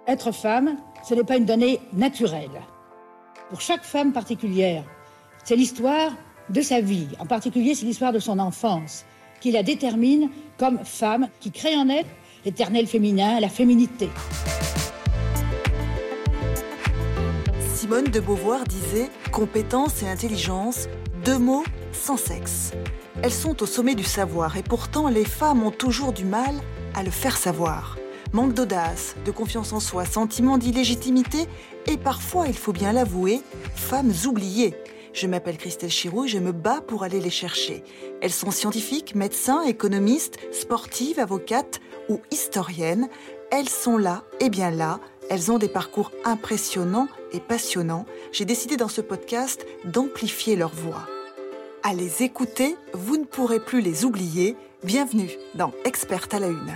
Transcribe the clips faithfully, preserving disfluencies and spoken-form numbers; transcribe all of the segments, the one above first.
Être femme, ce n'est pas une donnée naturelle. Pour chaque femme particulière, c'est l'histoire de sa vie. En particulier, c'est l'histoire de son enfance qui la détermine comme femme, qui crée en elle l'éternel féminin, la féminité. Simone de Beauvoir disait « compétence et intelligence, deux mots sans sexe ». Elles sont au sommet du savoir et pourtant les femmes ont toujours du mal à le faire savoir. Manque d'audace, de confiance en soi, sentiment d'illégitimité et parfois, il faut bien l'avouer, femmes oubliées. Je m'appelle Christelle Chiroux et je me bats pour aller les chercher. Elles sont scientifiques, médecins, économistes, sportives, avocates ou historiennes. Elles sont là, et bien là, elles ont des parcours impressionnants et passionnants. J'ai décidé dans ce podcast d'amplifier leur voix. À les écouter, vous ne pourrez plus les oublier. Bienvenue dans Experte à la Une.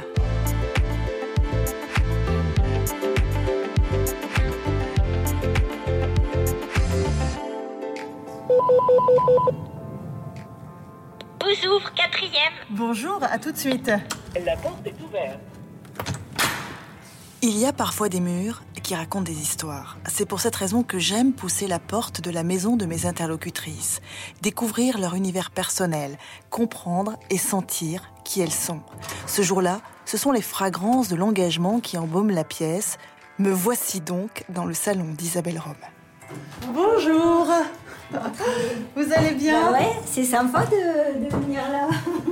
Vous ouvre quatrième. Bonjour, à tout de suite. La porte est ouverte. Il y a parfois des murs qui racontent des histoires. C'est pour cette raison que j'aime pousser la porte de la maison de mes interlocutrices, découvrir leur univers personnel, comprendre et sentir qui elles sont. Ce jour-là, ce sont les fragrances de l'engagement qui embaument la pièce. Me voici donc dans le salon d'Isabelle Rome. Bonjour. Vous allez bien? Bah ouais, c'est sympa de, de venir là.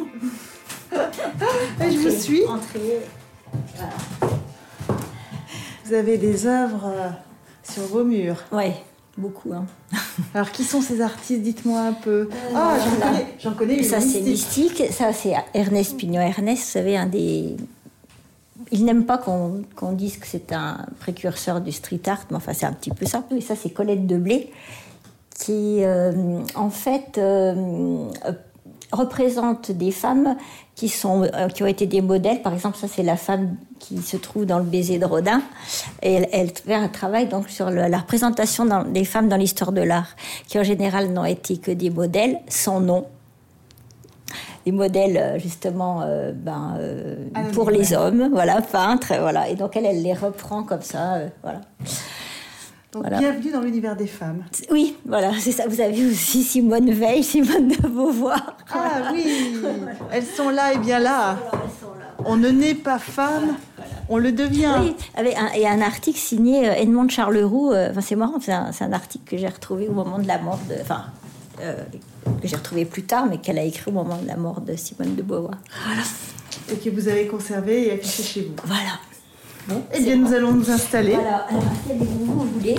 Et je vous suis. Entrez. Voilà. Vous avez des œuvres sur vos murs. Ouais, beaucoup. Hein. Alors, qui sont ces artistes? Dites-moi un peu. Euh, ah, j'en voilà. connais, j'en connais une. Ça, mystique. c'est mystique. Ça, c'est Ernest Pignon. Ernest, vous savez, un des... Il n'aime pas qu'on, qu'on dise que c'est un précurseur du street art, mais enfin, c'est un petit peu ça. Et ça, c'est Colette de Blé, qui, euh, en fait, euh, représente des femmes qui, sont, euh, qui ont été des modèles. Par exemple, ça, c'est la femme qui se trouve dans Le baiser de Rodin. Et elle, elle fait un travail donc, sur le, la représentation dans, des femmes dans l'histoire de l'art, qui en général n'ont été que des modèles sans nom. Des modèles, justement, euh, ben, euh, ah, pour les hommes, voilà, peintres, voilà. Et donc, elle, elle les reprend comme ça, euh, voilà. Donc, voilà. Bienvenue dans l'univers des femmes. Oui, voilà, c'est ça. Vous avez aussi Simone Veil, Simone de Beauvoir. Ah oui, elles sont là et bien là. Elles sont là. On ne naît pas femme, voilà. On le devient. Oui, avec un, et un article signé Edmond de Charleroux. Euh, enfin, c'est marrant, c'est un, c'est un article que j'ai retrouvé au moment de la mort de... Enfin, euh, que j'ai retrouvé plus tard, mais qu'elle a écrit au moment de la mort de Simone de Beauvoir. Voilà. Et que vous avez conservé et affiché chez vous. Voilà. Bon, eh bien, nous allons nous installer. Voilà, alors installez-vous où vous voulez.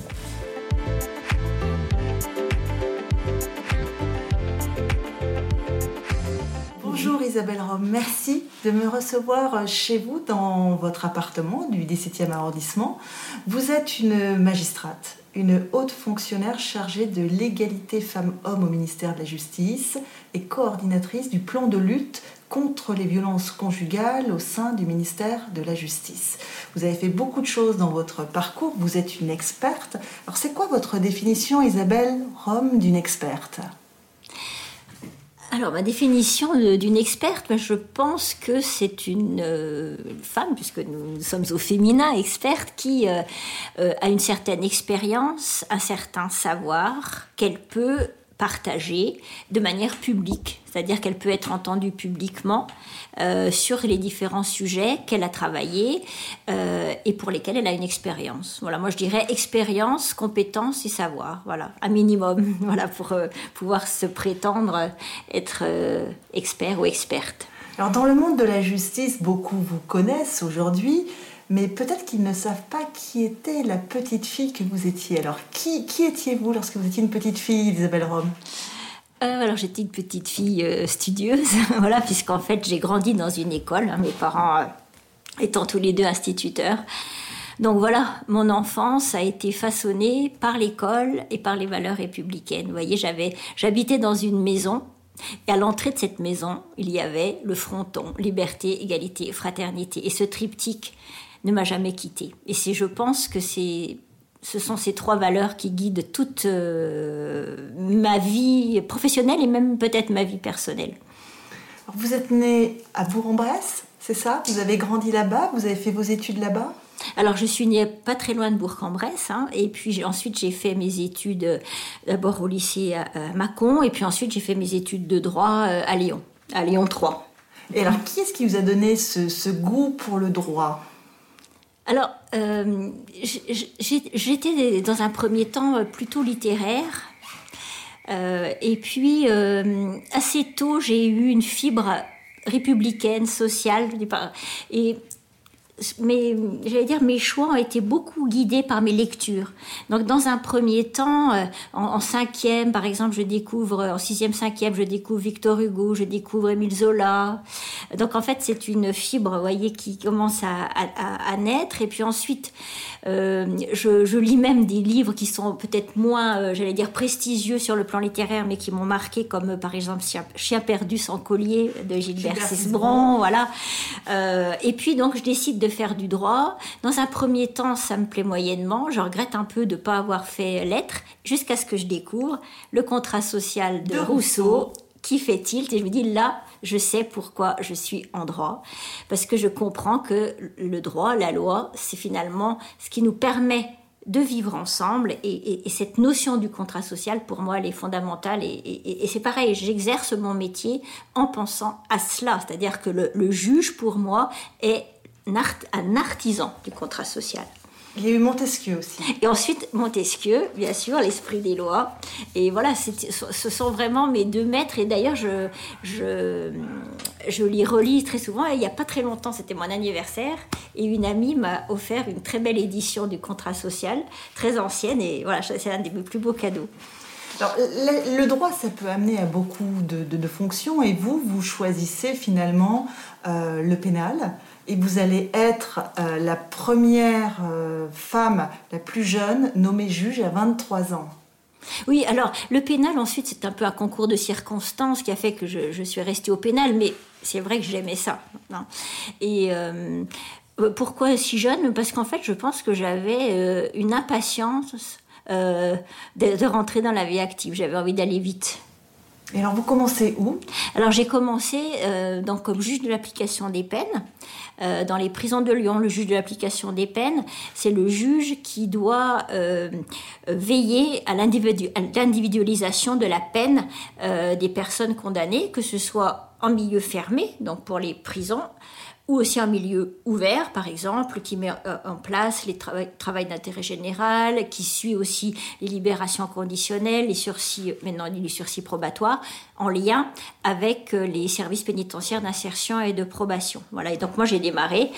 Bonjour Isabelle Rome, merci de me recevoir chez vous dans votre appartement du dix-septième arrondissement. Vous êtes une magistrate, une haute fonctionnaire chargée de l'égalité femmes-hommes au ministère de la Justice et coordinatrice du plan de lutte contre les violences conjugales au sein du ministère de la Justice. Vous avez fait beaucoup de choses dans votre parcours, vous êtes une experte. Alors c'est quoi votre définition, Isabelle Rome, d'une experte ? Alors, ma définition d'une experte, je pense que c'est une euh, femme, puisque nous, nous sommes au féminin, experte, qui euh, euh, a une certaine expérience, un certain savoir qu'elle peut partager de manière publique, c'est-à-dire qu'elle peut être entendue publiquement euh, sur les différents sujets qu'elle a travaillés euh, et pour lesquels elle a une expérience. Voilà, moi je dirais expérience, compétence et savoir, voilà, un minimum, voilà, pour euh, pouvoir se prétendre être euh, expert ou experte. Alors dans le monde de la justice, beaucoup vous connaissent aujourd'hui, mais peut-être qu'ils ne savent pas qui était la petite fille que vous étiez. Alors, qui, qui étiez-vous lorsque vous étiez une petite fille, Isabelle Rome ? euh, Alors, j'étais une petite fille euh, studieuse, voilà, puisqu'en fait, j'ai grandi dans une école, hein, mes parents euh, étant tous les deux instituteurs. Donc voilà, mon enfance a été façonnée par l'école et par les valeurs républicaines. Vous voyez, j'avais, j'habitais dans une maison. Et à l'entrée de cette maison, il y avait le fronton, liberté, égalité, fraternité. Et ce triptyque ne m'a jamais quittée. Et c'est, je pense que c'est, ce sont ces trois valeurs qui guident toute euh, ma vie professionnelle et même peut-être ma vie personnelle. Vous êtes née à Bourg-en-Bresse, c'est ça ? Vous avez grandi là-bas ? Vous avez fait vos études là-bas ? Alors, je suis née pas très loin de Bourg-en-Bresse, hein, et puis j'ai, ensuite j'ai fait mes études euh, d'abord au lycée à, à Mâcon, et puis ensuite j'ai fait mes études de droit euh, à Lyon, à Lyon trois. Et alors, qui est-ce qui vous a donné ce, ce goût pour le droit ? Alors, euh, j'étais dans un premier temps plutôt littéraire. Euh, et puis, euh, assez tôt, j'ai eu une fibre républicaine, sociale. Et mais j'allais dire mes choix ont été beaucoup guidés par mes lectures. Donc dans un premier temps, euh, en, en cinquième par exemple, je découvre en sixième, cinquième, je découvre Victor Hugo, je découvre Émile Zola. Donc en fait c'est une fibre, vous voyez, qui commence à, à, à naître. Et puis ensuite, euh, je, je lis même des livres qui sont peut-être moins, euh, j'allais dire prestigieux sur le plan littéraire, mais qui m'ont marqué, comme euh, par exemple Chien, Chien perdu sans collier de Gilbert Cesbron, voilà. Euh, et puis donc je décide de de faire du droit. Dans un premier temps, ça me plaît moyennement. Je regrette un peu de ne pas avoir fait lettres, jusqu'à ce que je découvre le contrat social de, de Rousseau, Rousseau, qui fait tilt. Et je me dis, là, je sais pourquoi je suis en droit. Parce que je comprends que le droit, la loi, c'est finalement ce qui nous permet de vivre ensemble. Et, et, et cette notion du contrat social, pour moi, elle est fondamentale. Et, et, et c'est pareil, j'exerce mon métier en pensant à cela. C'est-à-dire que le, le juge, pour moi, est un artisan du contrat social. Il y a eu Montesquieu aussi. Et ensuite, Montesquieu, bien sûr, l'esprit des lois. Et voilà, c'est, ce sont vraiment mes deux maîtres. Et d'ailleurs, je, je, je les relis très souvent. Et il n'y a pas très longtemps, c'était mon anniversaire. Et une amie m'a offert une très belle édition du contrat social, très ancienne. Et voilà, c'est un des plus beaux cadeaux. Alors, le, le droit, ça peut amener à beaucoup de, de, de fonctions. Et vous, vous choisissez finalement euh, le pénal. Et vous allez être euh, la première euh, femme, la plus jeune, nommée juge à vingt-trois ans. Oui, alors le pénal, ensuite, c'est un peu un concours de circonstances qui a fait que je, je suis restée au pénal, mais c'est vrai que j'aimais ça. Hein. Et euh, pourquoi si jeune ? Parce qu'en fait, je pense que j'avais euh, une impatience euh, de, de rentrer dans la vie active. J'avais envie d'aller vite. Et alors, vous commencez où ? Alors, j'ai commencé euh, donc, comme juge de l'application des peines euh, dans les prisons de Lyon. Le juge de l'application des peines, c'est le juge qui doit euh, veiller à, l'individu- à l'individualisation de la peine euh, des personnes condamnées, que ce soit en milieu fermé, donc pour les prisons, ou aussi en milieu ouvert, par exemple, qui met en place les tra- travail d'intérêt général, qui suit aussi les libérations conditionnelles, les sursis, maintenant les sursis probatoires, en lien avec les services pénitentiaires d'insertion et de probation. Voilà. Et donc moi j'ai démarré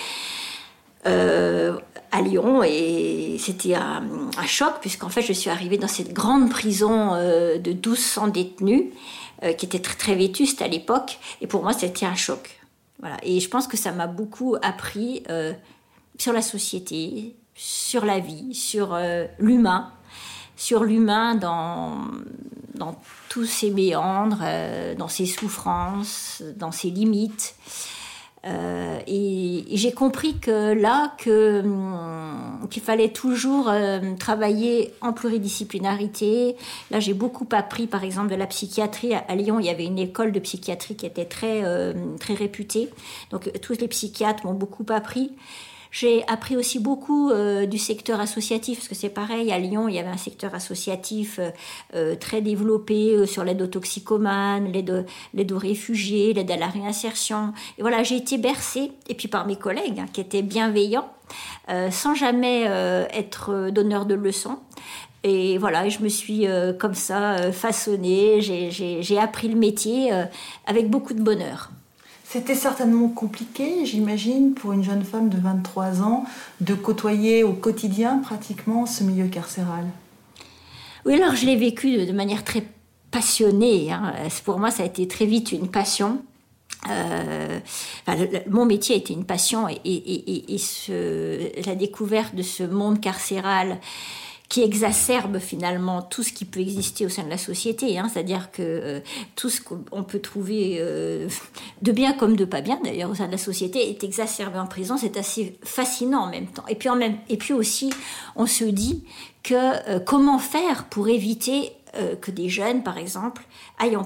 euh, à Lyon et c'était un, un choc, puisqu'en fait je suis arrivée dans cette grande prison euh, de douze cents détenus, euh, qui était très, très vétuste à l'époque, et pour moi c'était un choc. Voilà. Et je pense que ça m'a beaucoup appris euh, sur la société, sur la vie, sur euh, l'humain, sur l'humain dans, dans tous ses méandres, euh, dans ses souffrances, dans ses limites. Euh, et, et j'ai compris que là, que, hum, qu'il fallait toujours euh, travailler en pluridisciplinarité. Là, j'ai beaucoup appris, par exemple, de la psychiatrie. À, à Lyon, il y avait une école de psychiatrie qui était très, euh, très réputée. Donc, tous les psychiatres m'ont beaucoup appris. J'ai appris aussi beaucoup euh, du secteur associatif, parce que c'est pareil, à Lyon, il y avait un secteur associatif euh, euh, très développé euh, sur l'aide aux toxicomanes, l'aide, l'aide aux réfugiés, l'aide à la réinsertion. Et voilà, j'ai été bercée, et puis par mes collègues, hein, qui étaient bienveillants, euh, sans jamais euh, être donneur de leçons. Et voilà, je me suis euh, comme ça euh, façonnée, j'ai, j'ai, j'ai appris le métier euh, avec beaucoup de bonheur. C'était certainement compliqué, j'imagine, pour une jeune femme de vingt-trois ans, de côtoyer au quotidien pratiquement ce milieu carcéral. Oui, alors je l'ai vécu de, de manière très passionnée. Hein. Pour moi, ça a été très vite une passion. Euh, enfin, le, le, mon métier a été une passion et, et, et, et ce, la découverte de ce monde carcéral qui exacerbe finalement tout ce qui peut exister au sein de la société, hein, c'est-à-dire que euh, tout ce qu'on peut trouver euh, de bien comme de pas bien, d'ailleurs, au sein de la société, est exacerbé en prison. C'est assez fascinant en même temps. Et puis, en même, et puis aussi, on se dit que euh, comment faire pour éviter euh, que des jeunes, par exemple, aillent en prison ?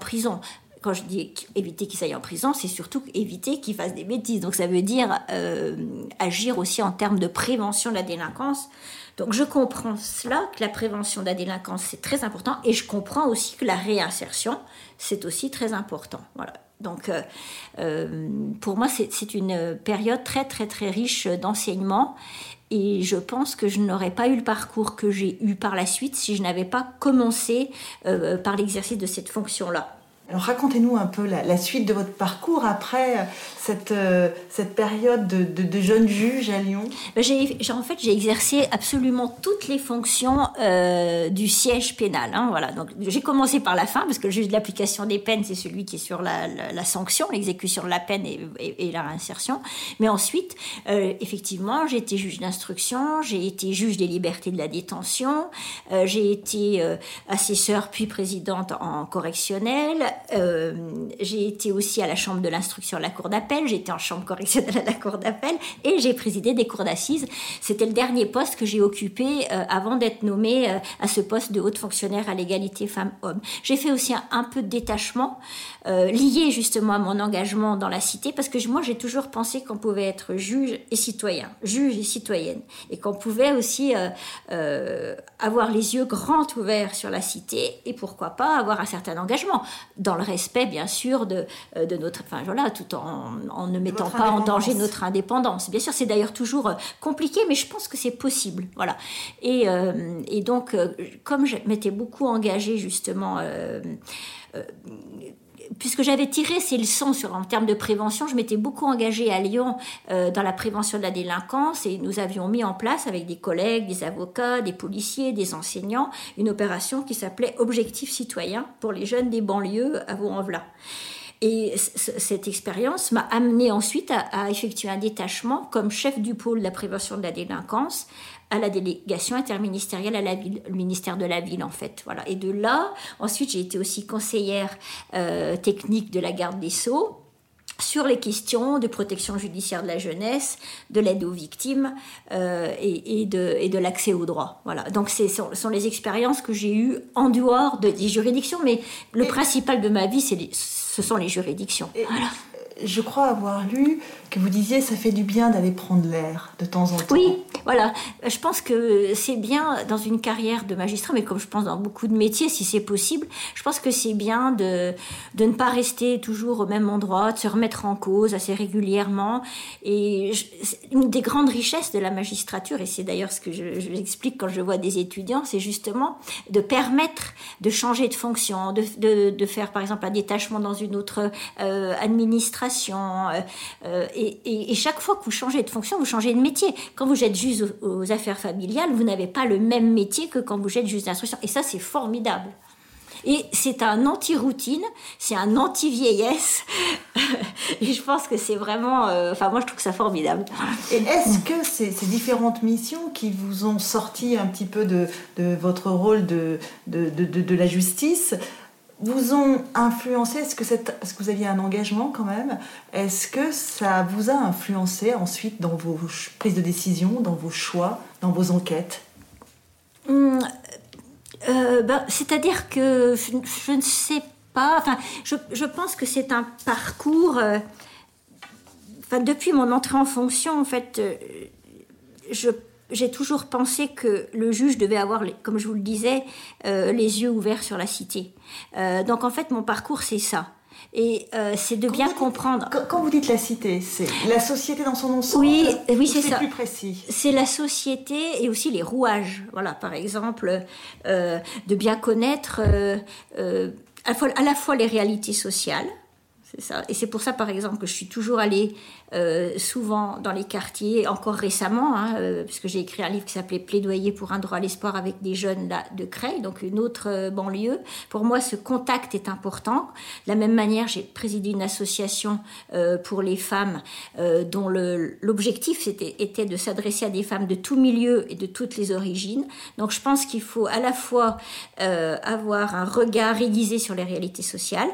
quand je dis éviter qu'ils aillent en prison, c'est surtout éviter qu'ils fassent des bêtises. Donc ça veut dire euh, agir aussi en termes de prévention de la délinquance. Donc je comprends cela, que la prévention de la délinquance, c'est très important, et je comprends aussi que la réinsertion, c'est aussi très important. Voilà. Donc euh, euh, pour moi, c'est, c'est une période très très très riche d'enseignement. Et je pense que je n'aurais pas eu le parcours que j'ai eu par la suite si je n'avais pas commencé euh, par l'exercice de cette fonction-là. Alors racontez-nous un peu la, la suite de votre parcours après cette, euh, cette période de, de, de jeune juge à Lyon. Ben j'ai, j'ai, en fait, j'ai exercé absolument toutes les fonctions euh, du siège pénal. Hein, voilà. Donc, j'ai commencé par la fin, parce que le juge de l'application des peines, c'est celui qui est sur la, la, la sanction, l'exécution de la peine et, et, et la réinsertion. Mais ensuite, euh, effectivement, j'ai été juge d'instruction, j'ai été juge des libertés de la détention, euh, j'ai été euh, assesseure puis présidente en correctionnel. Euh, j'ai été aussi à la chambre de l'instruction à la cour d'appel, j'ai été en chambre correctionnelle à la cour d'appel et j'ai présidé des cours d'assises. C'était le dernier poste que j'ai occupé euh, avant d'être nommée euh, à ce poste de haute fonctionnaire à l'égalité femmes-hommes. J'ai fait aussi un, un peu de détachement euh, lié justement à mon engagement dans la cité, parce que moi j'ai toujours pensé qu'on pouvait être juge et citoyen, juge et citoyenne, et qu'on pouvait aussi euh, euh, avoir les yeux grands ouverts sur la cité et pourquoi pas avoir un certain engagement dans le respect, bien sûr, de, de notre... Enfin, voilà, tout en, en ne mettant pas en danger notre indépendance. Bien sûr, c'est d'ailleurs toujours compliqué, mais je pense que c'est possible. Voilà. Et, euh, et donc, euh, comme je m'étais beaucoup engagée, justement... Euh, euh, puisque j'avais tiré ces leçons sur, en termes de prévention, je m'étais beaucoup engagée à Lyon euh, dans la prévention de la délinquance, et nous avions mis en place avec des collègues, des avocats, des policiers, des enseignants, une opération qui s'appelait Objectif citoyen pour les jeunes des banlieues à Vaux-en-Velin. Et c- cette expérience m'a amenée ensuite à, à effectuer un détachement comme chef du pôle de la prévention de la délinquance à la délégation interministérielle à la ville, le ministère de la ville en fait. Voilà. Et de là, ensuite j'ai été aussi conseillère euh, technique de la garde des Sceaux sur les questions de protection judiciaire de la jeunesse, de l'aide aux victimes euh, et, et, de, et de l'accès aux droits. Voilà. Donc ce sont, sont les expériences que j'ai eues en dehors de, des juridictions, mais le et principal de ma vie, c'est les, ce sont les juridictions. Et voilà. Je crois avoir lu que vous disiez ça fait du bien d'aller prendre l'air de temps en temps. Oui, voilà. Je pense que c'est bien dans une carrière de magistrat, mais comme je pense dans beaucoup de métiers, si c'est possible, je pense que c'est bien de, de ne pas rester toujours au même endroit, de se remettre en cause assez régulièrement. Et je, une des grandes richesses de la magistrature, et c'est d'ailleurs ce que je, je explique quand je vois des étudiants, c'est justement de permettre de changer de fonction, de, de, de faire par exemple un détachement dans une autre euh, administration. Euh, euh, et, et, et chaque fois que vous changez de fonction, vous changez de métier. Quand vous êtes juge aux, aux affaires familiales, vous n'avez pas le même métier que quand vous êtes juge d'instruction. Et ça, c'est formidable. Et c'est un anti-routine, c'est un anti-vieillesse. Et je pense que c'est vraiment... Euh, enfin, moi, je trouve ça formidable. Et est-ce que ces, ces différentes missions qui vous ont sorti un petit peu de, de votre rôle de, de, de, de, de la justice vous ont influencé? Est-ce que, cette, parce que vous aviez un engagement quand même, est-ce que ça vous a influencé ensuite dans vos prises de décision, dans vos choix, dans vos enquêtes? Hum, euh, ben, c'est-à-dire que je, je ne sais pas, enfin, je, je pense que c'est un parcours, euh, enfin, depuis mon entrée en fonction, en fait, euh, je J'ai toujours pensé que le juge devait avoir, comme je vous le disais, euh, les yeux ouverts sur la cité. Euh, donc en fait, mon parcours, c'est ça. Et euh, c'est de bien quand comprendre... Quand, quand vous dites la cité, c'est la société dans son ensemble? Oui, oui, c'est, c'est ça. C'est plus précis. C'est la société et aussi les rouages. Voilà, par exemple, euh, de bien connaître euh, euh, à, la fois, à la fois les réalités sociales. C'est ça. Et c'est pour ça, par exemple, que je suis toujours allée euh, souvent dans les quartiers, encore récemment, hein, euh, puisque j'ai écrit un livre qui s'appelait « Plaidoyer pour un droit à l'espoir » avec des jeunes là, de Creil, donc une autre euh, banlieue. Pour moi, ce contact est important. De la même manière, j'ai présidé une association euh, pour les femmes euh, dont le, l'objectif était, était de s'adresser à des femmes de tout milieu et de toutes les origines. Donc je pense qu'il faut à la fois euh, avoir un regard aiguisé sur les réalités sociales,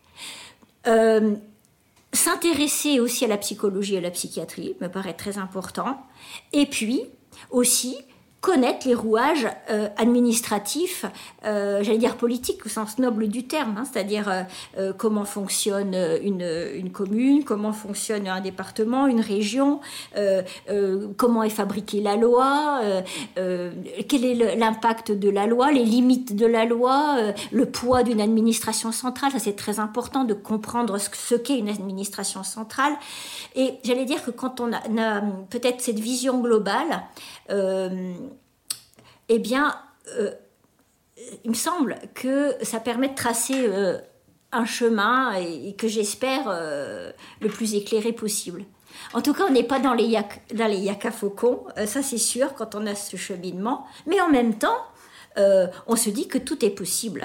Euh, s'intéresser aussi à la psychologie et à la psychiatrie me paraît très important, et puis aussi connaître les rouages euh, administratifs, euh, j'allais dire politiques au sens noble du terme, hein, c'est-à-dire euh, euh, comment fonctionne une, une commune, comment fonctionne un département, une région, euh, euh, comment est fabriquée la loi, euh, euh, quel est le, l'impact de la loi, les limites de la loi, euh, le poids d'une administration centrale. Ça, c'est très important de comprendre ce, ce qu'est une administration centrale. Et j'allais dire que quand on a, on a peut-être cette vision globale, euh, eh bien, euh, il me semble que ça permet de tracer euh, un chemin et, et que j'espère euh, le plus éclairé possible. En tout cas, on n'est pas dans les, yak, dans les yaka faucons, euh, ça c'est sûr, quand on a ce cheminement. Mais en même temps, euh, on se dit que tout est possible.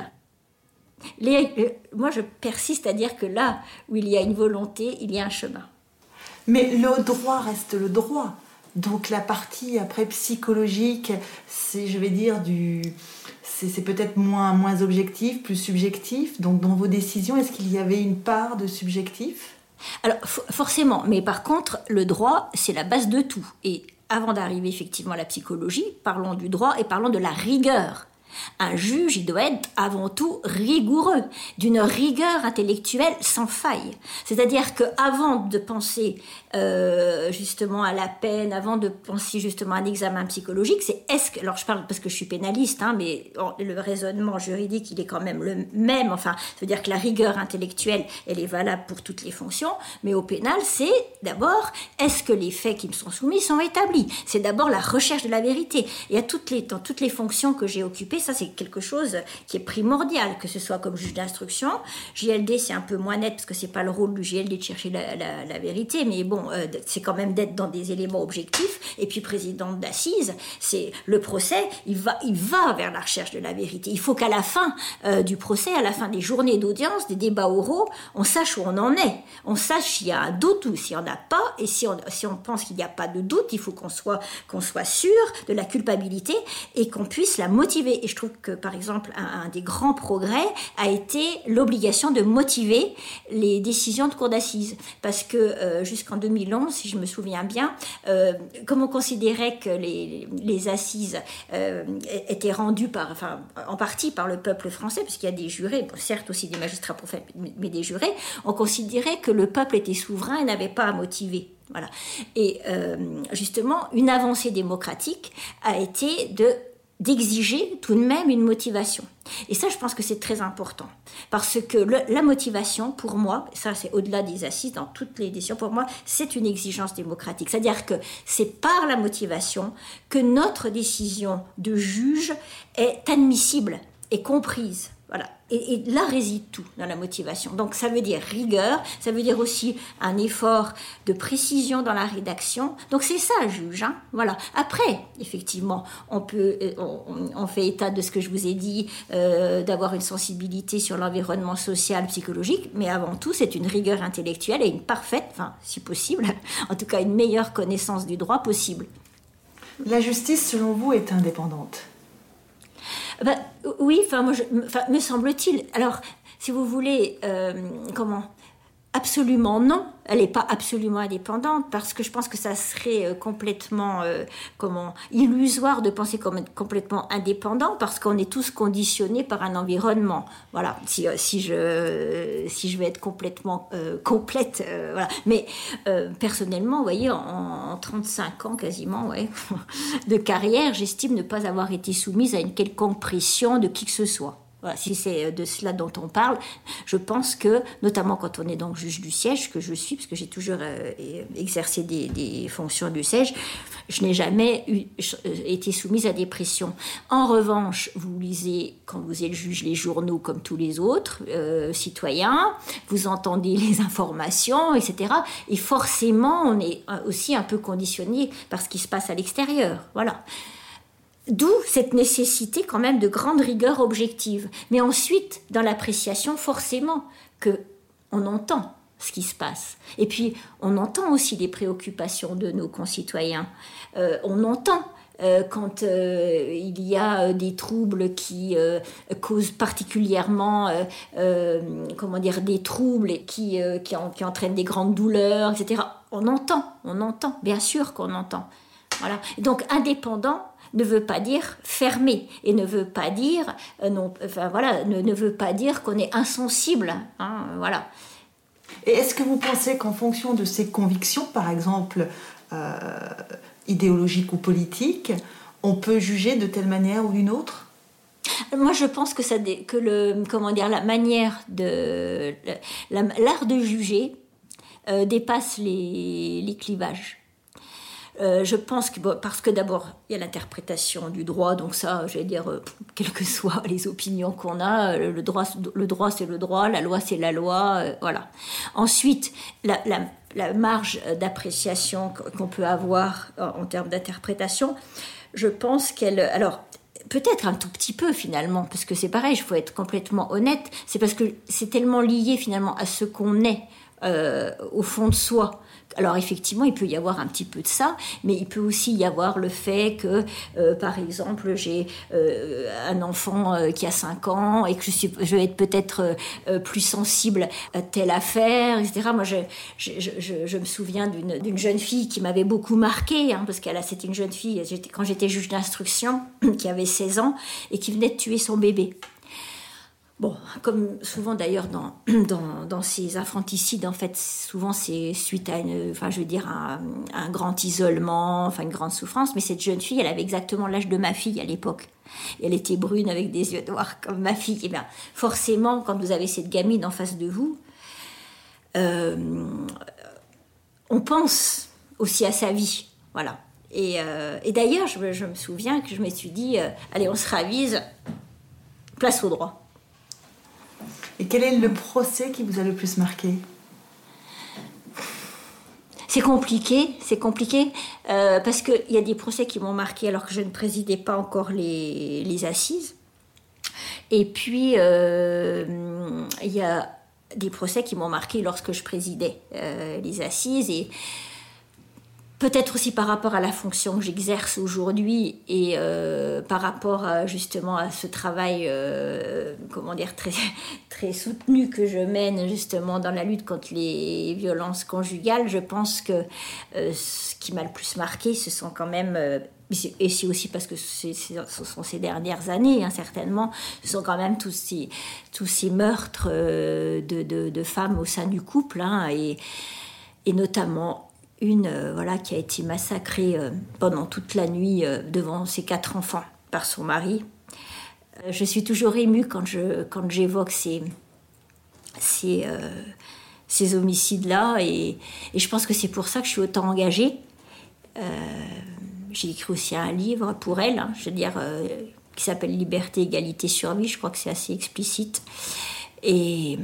Les, euh, moi, je persiste à dire que là où il y a une volonté, il y a un chemin. Mais le droit reste le droit. Donc la partie après psychologique, c'est, je vais dire, du, c'est, c'est peut-être moins, moins objectif, plus subjectif. Donc dans vos décisions, est-ce qu'il y avait une part de subjectif ? Alors f- forcément, mais par contre, le droit, c'est la base de tout. Et avant d'arriver effectivement à la psychologie, parlons du droit et parlons de la rigueur. Un juge, il doit être avant tout rigoureux, d'une rigueur intellectuelle sans faille. C'est-à-dire qu'avant de penser euh, justement à la peine, avant de penser justement à un examen psychologique, c'est est-ce que... Alors je parle parce que je suis pénaliste, hein, mais le raisonnement juridique, il est quand même le même. Enfin, ça veut dire que la rigueur intellectuelle, elle est valable pour toutes les fonctions, mais au pénal, c'est d'abord, est-ce que les faits qui me sont soumis sont établis ? C'est d'abord la recherche de la vérité. Et à toutes les, dans toutes les fonctions que j'ai occupées, ça, c'est quelque chose qui est primordial, que ce soit comme juge d'instruction. J L D, c'est un peu moins net, parce que c'est pas le rôle du J L D de chercher la, la, la vérité, mais bon, euh, c'est quand même d'être dans des éléments objectifs. Et puis, présidente d'assises, c'est le procès, il va, il va vers la recherche de la vérité. Il faut qu'à la fin euh, du procès, à la fin des journées d'audience, des débats oraux, on sache où on en est. On sache s'il y a un doute ou s'il n'y en a pas. Et si on, si on pense qu'il n'y a pas de doute, il faut qu'on soit, qu'on soit sûr de la culpabilité et qu'on puisse la motiver. Et je trouve que, par exemple, un, un des grands progrès a été l'obligation de motiver les décisions de cour d'assises. Parce que euh, jusqu'en deux mille onze, si je me souviens bien, euh, comme on considérait que les, les assises euh, étaient rendues par, enfin, en partie par le peuple français, puisqu'il y a des jurés, bon, certes aussi des magistrats profanes, mais des jurés, on considérait que le peuple était souverain et n'avait pas à motiver. Voilà. Et euh, justement, une avancée démocratique a été de d'exiger tout de même une motivation. Et ça, je pense que c'est très important. Parce que le, la motivation, pour moi, ça c'est au-delà des assises, dans toutes les décisions, pour moi, c'est une exigence démocratique. C'est-à-dire que c'est par la motivation que notre décision de juge est admissible et comprise. Voilà. Et, et là réside tout dans la motivation. Donc ça veut dire rigueur, ça veut dire aussi un effort de précision dans la rédaction. Donc c'est ça, juge. Hein, voilà. Après, effectivement, on peut, on, on fait état de ce que je vous ai dit, euh, d'avoir une sensibilité sur l'environnement social, psychologique, mais avant tout, c'est une rigueur intellectuelle et une parfaite, enfin, si possible, en tout cas une meilleure connaissance du droit possible. La justice, selon vous, est indépendante ? Ben, oui, enfin, moi, je, enfin, me semble-t-il. Alors, si vous voulez, euh, comment ? Absolument non. Elle n'est pas absolument indépendante parce que je pense que ça serait euh, complètement, euh, comment, illusoire de penser comme complètement indépendant parce qu'on est tous conditionnés par un environnement. Voilà. Si, euh, si je, euh, si je vais être complètement euh, complète, euh, voilà. Mais euh, personnellement, vous voyez, en, en trente-cinq ans quasiment, ouais, de carrière, j'estime ne pas avoir été soumise à une quelconque pression de qui que ce soit. Voilà, si c'est de cela dont on parle, je pense que, notamment quand on est donc juge du siège, que je suis, parce que j'ai toujours euh, exercé des, des fonctions du siège, je n'ai jamais eu, été soumise à des pressions. En revanche, vous lisez, quand vous êtes juge, les journaux comme tous les autres euh, citoyens, vous entendez les informations, et cetera. Et forcément, on est aussi un peu conditionné par ce qui se passe à l'extérieur. Voilà. D'où cette nécessité quand même de grande rigueur objective. Mais ensuite, dans l'appréciation, forcément, qu'on entend ce qui se passe. Et puis, on entend aussi les préoccupations de nos concitoyens. Euh, on entend euh, quand euh, il y a des troubles qui euh, causent particulièrement, euh, euh, comment dire, des troubles et qui, euh, qui, en, qui entraînent des grandes douleurs, et cetera. On entend, on entend, bien sûr qu'on entend. Voilà. Donc indépendant ne veut pas dire fermé et ne veut pas dire euh, non, enfin voilà, ne, ne veut pas dire qu'on est insensible. Hein, voilà. Et est-ce que vous pensez qu'en fonction de ses convictions, par exemple euh, idéologiques ou politiques, on peut juger de telle manière ou d'une autre ? Moi, je pense que ça, que le, comment dire, la manière de, la, l'art de juger euh, dépasse les, les clivages. Euh, je pense que, bon, parce que d'abord, il y a l'interprétation du droit, donc ça, je vais dire, euh, quelles que soient les opinions qu'on a, le droit, le droit c'est le droit, la loi c'est la loi, euh, voilà. Ensuite, la, la, la marge d'appréciation qu'on peut avoir en, en termes d'interprétation, je pense qu'elle... Alors, peut-être un tout petit peu finalement, parce que c'est pareil, il faut être complètement honnête, c'est parce que c'est tellement lié finalement à ce qu'on est euh, au fond de soi. Alors effectivement, il peut y avoir un petit peu de ça, mais il peut aussi y avoir le fait que, euh, par exemple, j'ai euh, un enfant euh, qui a cinq ans et que je, suis, je vais être peut-être euh, plus sensible à telle affaire, et cetera. Moi, je, je, je, je me souviens d'une, d'une jeune fille qui m'avait beaucoup marquée, hein, parce qu'elle a, c'était une jeune fille, j'étais, quand j'étais juge d'instruction, qui avait seize ans et qui venait de tuer son bébé. Bon, comme souvent d'ailleurs dans, dans, dans ces infanticides, en fait, souvent c'est suite à une, enfin, je veux dire, un, un grand isolement, enfin une grande souffrance. Mais cette jeune fille, elle avait exactement l'âge de ma fille à l'époque. Et elle était brune avec des yeux noirs comme ma fille. Et bien, forcément, quand vous avez cette gamine en face de vous, euh, on pense aussi à sa vie, voilà. Et, euh, et d'ailleurs, je, je me souviens que je me suis dit, euh, allez, on se ravise, place au droit. Et quel est le procès qui vous a le plus marqué ? C'est compliqué, c'est compliqué, euh, parce qu'il y a des procès qui m'ont marqué alors que je ne présidais pas encore les, les assises. Et puis, euh, il y a des procès qui m'ont marqué lorsque je présidais euh, les assises. Et peut-être aussi par rapport à la fonction que j'exerce aujourd'hui et euh, par rapport à, justement à ce travail euh, comment dire, très, très soutenu que je mène justement dans la lutte contre les violences conjugales, je pense que euh, ce qui m'a le plus marqué, ce sont quand même, euh, et c'est aussi parce que c'est, c'est, ce sont ces dernières années, hein, certainement, ce sont quand même tous ces, tous ces meurtres euh, de, de, de femmes au sein du couple, hein, et, et notamment une euh, voilà, qui a été massacrée euh, pendant toute la nuit euh, devant ses quatre enfants par son mari. Euh, je suis toujours émue quand, je, quand j'évoque ces, ces, euh, ces homicides-là et, et je pense que c'est pour ça que je suis autant engagée. Euh, j'ai écrit aussi un livre pour elle, hein, je veux dire, euh, qui s'appelle « Liberté, égalité, survie ». Je crois que c'est assez explicite. Et,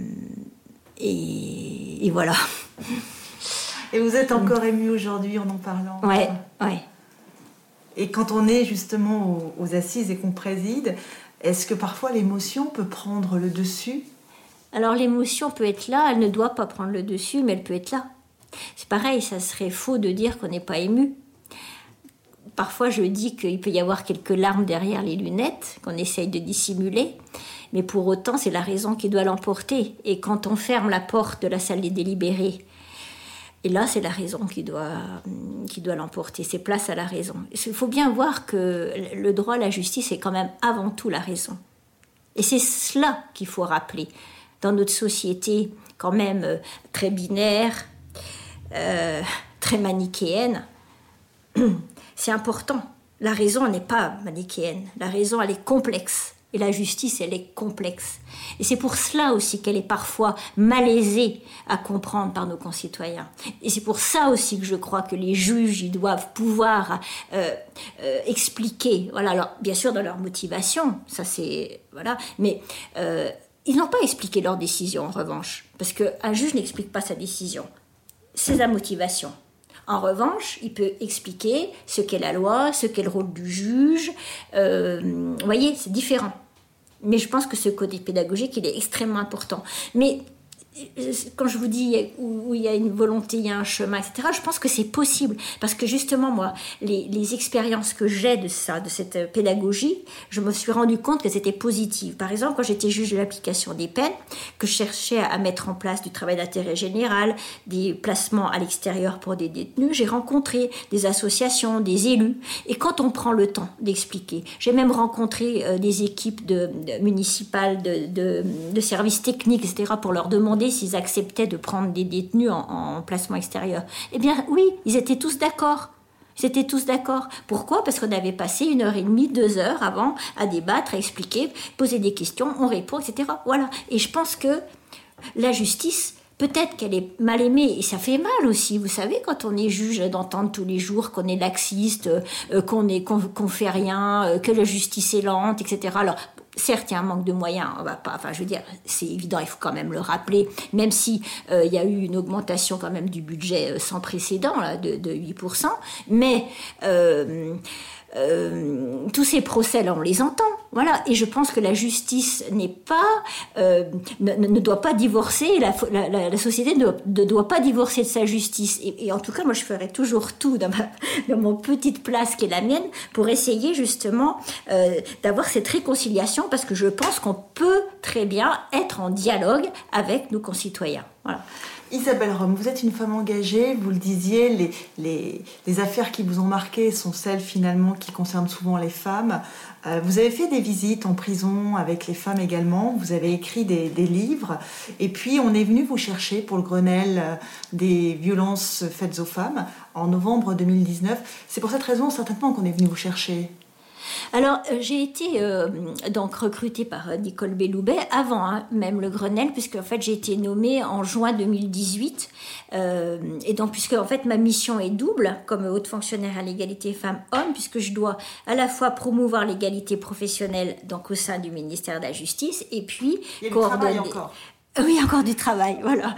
et, et voilà. Et vous êtes encore émue aujourd'hui en en parlant. Ouais, ouais. Et quand on est justement aux, aux assises et qu'on préside, est-ce que parfois l'émotion peut prendre le dessus ? Alors l'émotion peut être là, elle ne doit pas prendre le dessus, mais elle peut être là. C'est pareil, ça serait faux de dire qu'on n'est pas ému. Parfois je dis qu'il peut y avoir quelques larmes derrière les lunettes, qu'on essaye de dissimuler, mais pour autant c'est la raison qui doit l'emporter. Et quand on ferme la porte de la salle des délibérés, et là, c'est la raison qui doit, qui doit l'emporter, c'est place à la raison. Il faut bien voir que le droit, la justice, est quand même avant tout la raison. Et c'est cela qu'il faut rappeler. Dans notre société, quand même très binaire, euh, très manichéenne, c'est important. La raison, elle n'est pas manichéenne. La raison, elle est complexe. Et la justice, elle est complexe. Et c'est pour cela aussi qu'elle est parfois malaisée à comprendre par nos concitoyens. Et c'est pour ça aussi que je crois que les juges, ils doivent pouvoir euh, euh, expliquer, voilà, alors bien sûr dans leur motivation, ça c'est, voilà, mais euh, ils n'ont pas expliqué leur décision en revanche, parce qu'un juge n'explique pas sa décision, c'est sa motivation. En revanche, il peut expliquer ce qu'est la loi, ce qu'est le rôle du juge. Euh, vous voyez, c'est différent. Mais je pense que ce côté pédagogique, il est extrêmement important. Mais quand je vous dis où, où il y a une volonté, il y a un chemin, et cetera, je pense que c'est possible. Parce que justement, moi, les, les expériences que j'ai de ça, de cette pédagogie, je me suis rendu compte que c'était positif. Par exemple, quand j'étais juge de l'application des peines, que je cherchais à mettre en place du travail d'intérêt général, des placements à l'extérieur pour des détenus, j'ai rencontré des associations, des élus. Et quand on prend le temps d'expliquer, j'ai même rencontré euh, des équipes de, de, municipales, de, de, de services techniques, et cetera, pour leur demander s'ils acceptaient de prendre des détenus en, en placement extérieur. Eh bien, oui, ils étaient tous d'accord. Ils étaient tous d'accord. Pourquoi ? Parce qu'on avait passé une heure et demie, deux heures avant à débattre, à expliquer, poser des questions, on répond, et cetera. Voilà. Et je pense que la justice, peut-être qu'elle est mal aimée, et ça fait mal aussi. Vous savez, quand on est juge, d'entendre tous les jours qu'on est laxiste, euh, qu'on est, qu'on, qu'on fait rien, euh, que la justice est lente, et cetera. Alors, certes, il y a un manque de moyens, on va pas, enfin, je veux dire, c'est évident, il faut quand même le rappeler, même si euh, il y a eu une augmentation quand même du budget euh, sans précédent, là, de, de huit pour cent, mais euh, euh, tous ces procès-là, on les entend, voilà, et je pense que la justice n'est pas, euh, ne, ne doit pas divorcer, la, la, la société ne, ne doit pas divorcer de sa justice, et, et en tout cas, moi, je ferai toujours tout dans ma, dans mon petite place qui est la mienne, pour essayer justement euh, d'avoir cette réconciliation, parce que je pense qu'on peut très bien être en dialogue avec nos concitoyens, voilà. Isabelle Rome, vous êtes une femme engagée, vous le disiez, les, les, les affaires qui vous ont marqué sont celles finalement qui concernent souvent les femmes. Euh, vous avez fait des visites en prison avec les femmes également, vous avez écrit des, des livres, et puis on est venu vous chercher pour le Grenelle des violences faites aux femmes en novembre deux mille dix-neuf. C'est pour cette raison certainement qu'on est venu vous chercher. Alors, euh, j'ai été euh, donc recrutée par euh, Nicole Belloubet avant hein, même le Grenelle, puisque en fait j'ai été nommée en juin deux mille dix-huit, euh, et donc puisque en fait ma mission est double comme haute fonctionnaire à l'égalité femmes-hommes, puisque je dois à la fois promouvoir l'égalité professionnelle donc au sein du ministère de la Justice, et puis Il y a coordonner. du travail encore. Oui, encore du travail, voilà.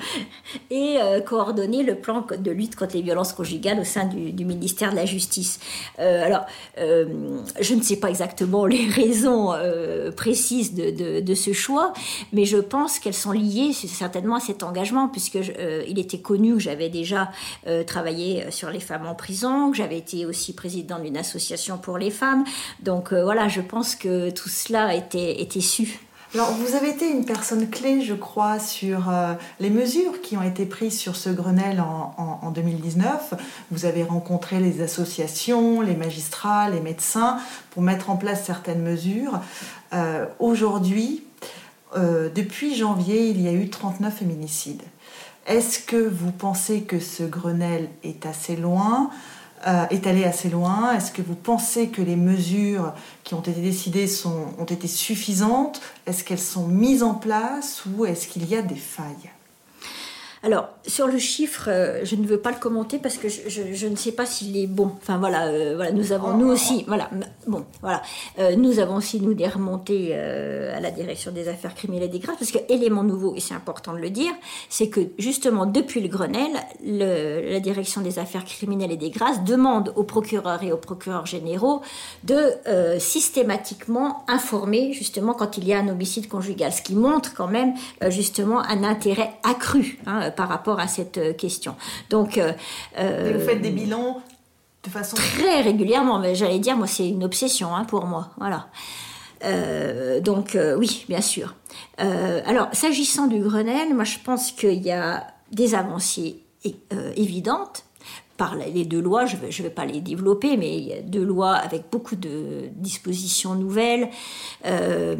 Et euh, coordonner le plan de lutte contre les violences conjugales au sein du, du ministère de la Justice. Euh, alors, euh, je ne sais pas exactement les raisons euh, précises de, de, de ce choix, mais je pense qu'elles sont liées certainement à cet engagement, puisque je, euh, il était connu que j'avais déjà euh, travaillé sur les femmes en prison, que j'avais été aussi présidente d'une association pour les femmes. Donc euh, voilà, je pense que tout cela était, était su. Alors, vous avez été une personne clé, je crois, sur euh, les mesures qui ont été prises sur ce Grenelle en, en, en deux mille dix-neuf. Vous avez rencontré les associations, les magistrats, les médecins pour mettre en place certaines mesures. Euh, aujourd'hui, euh, depuis janvier, il y a eu trente-neuf féminicides. Est-ce que vous pensez que ce Grenelle est assez loin ? Euh, est allé assez loin? Est-ce que vous pensez que les mesures qui ont été décidées sont, ont été suffisantes? Est-ce qu'elles sont mises en place ou est-ce qu'il y a des failles? Alors, sur le chiffre, euh, je ne veux pas le commenter parce que je, je, je ne sais pas s'il est bon. Enfin, voilà, euh, voilà nous avons, nous aussi, voilà, bon, voilà, euh, nous avons aussi, nous, des remontées euh, à la direction des affaires criminelles et des grâces, parce que, élément nouveau, et c'est important de le dire, c'est que, justement, depuis le Grenelle, le, la direction des affaires criminelles et des grâces demande aux procureurs et aux procureurs généraux de euh, systématiquement informer, justement, quand il y a un homicide conjugal, ce qui montre quand même, euh, justement, un intérêt accru, hein, par rapport à cette question. Donc, euh, Et vous faites des bilans de façon très régulièrement, mais j'allais dire, moi, c'est une obsession hein, pour moi. Voilà. Euh, donc, euh, oui, bien sûr. Euh, alors, s'agissant du Grenelle, moi, je pense qu'il y a des avancées euh, évidentes. Par les deux lois, je ne vais, je vais pas les développer, mais il y a deux lois avec beaucoup de dispositions nouvelles, euh,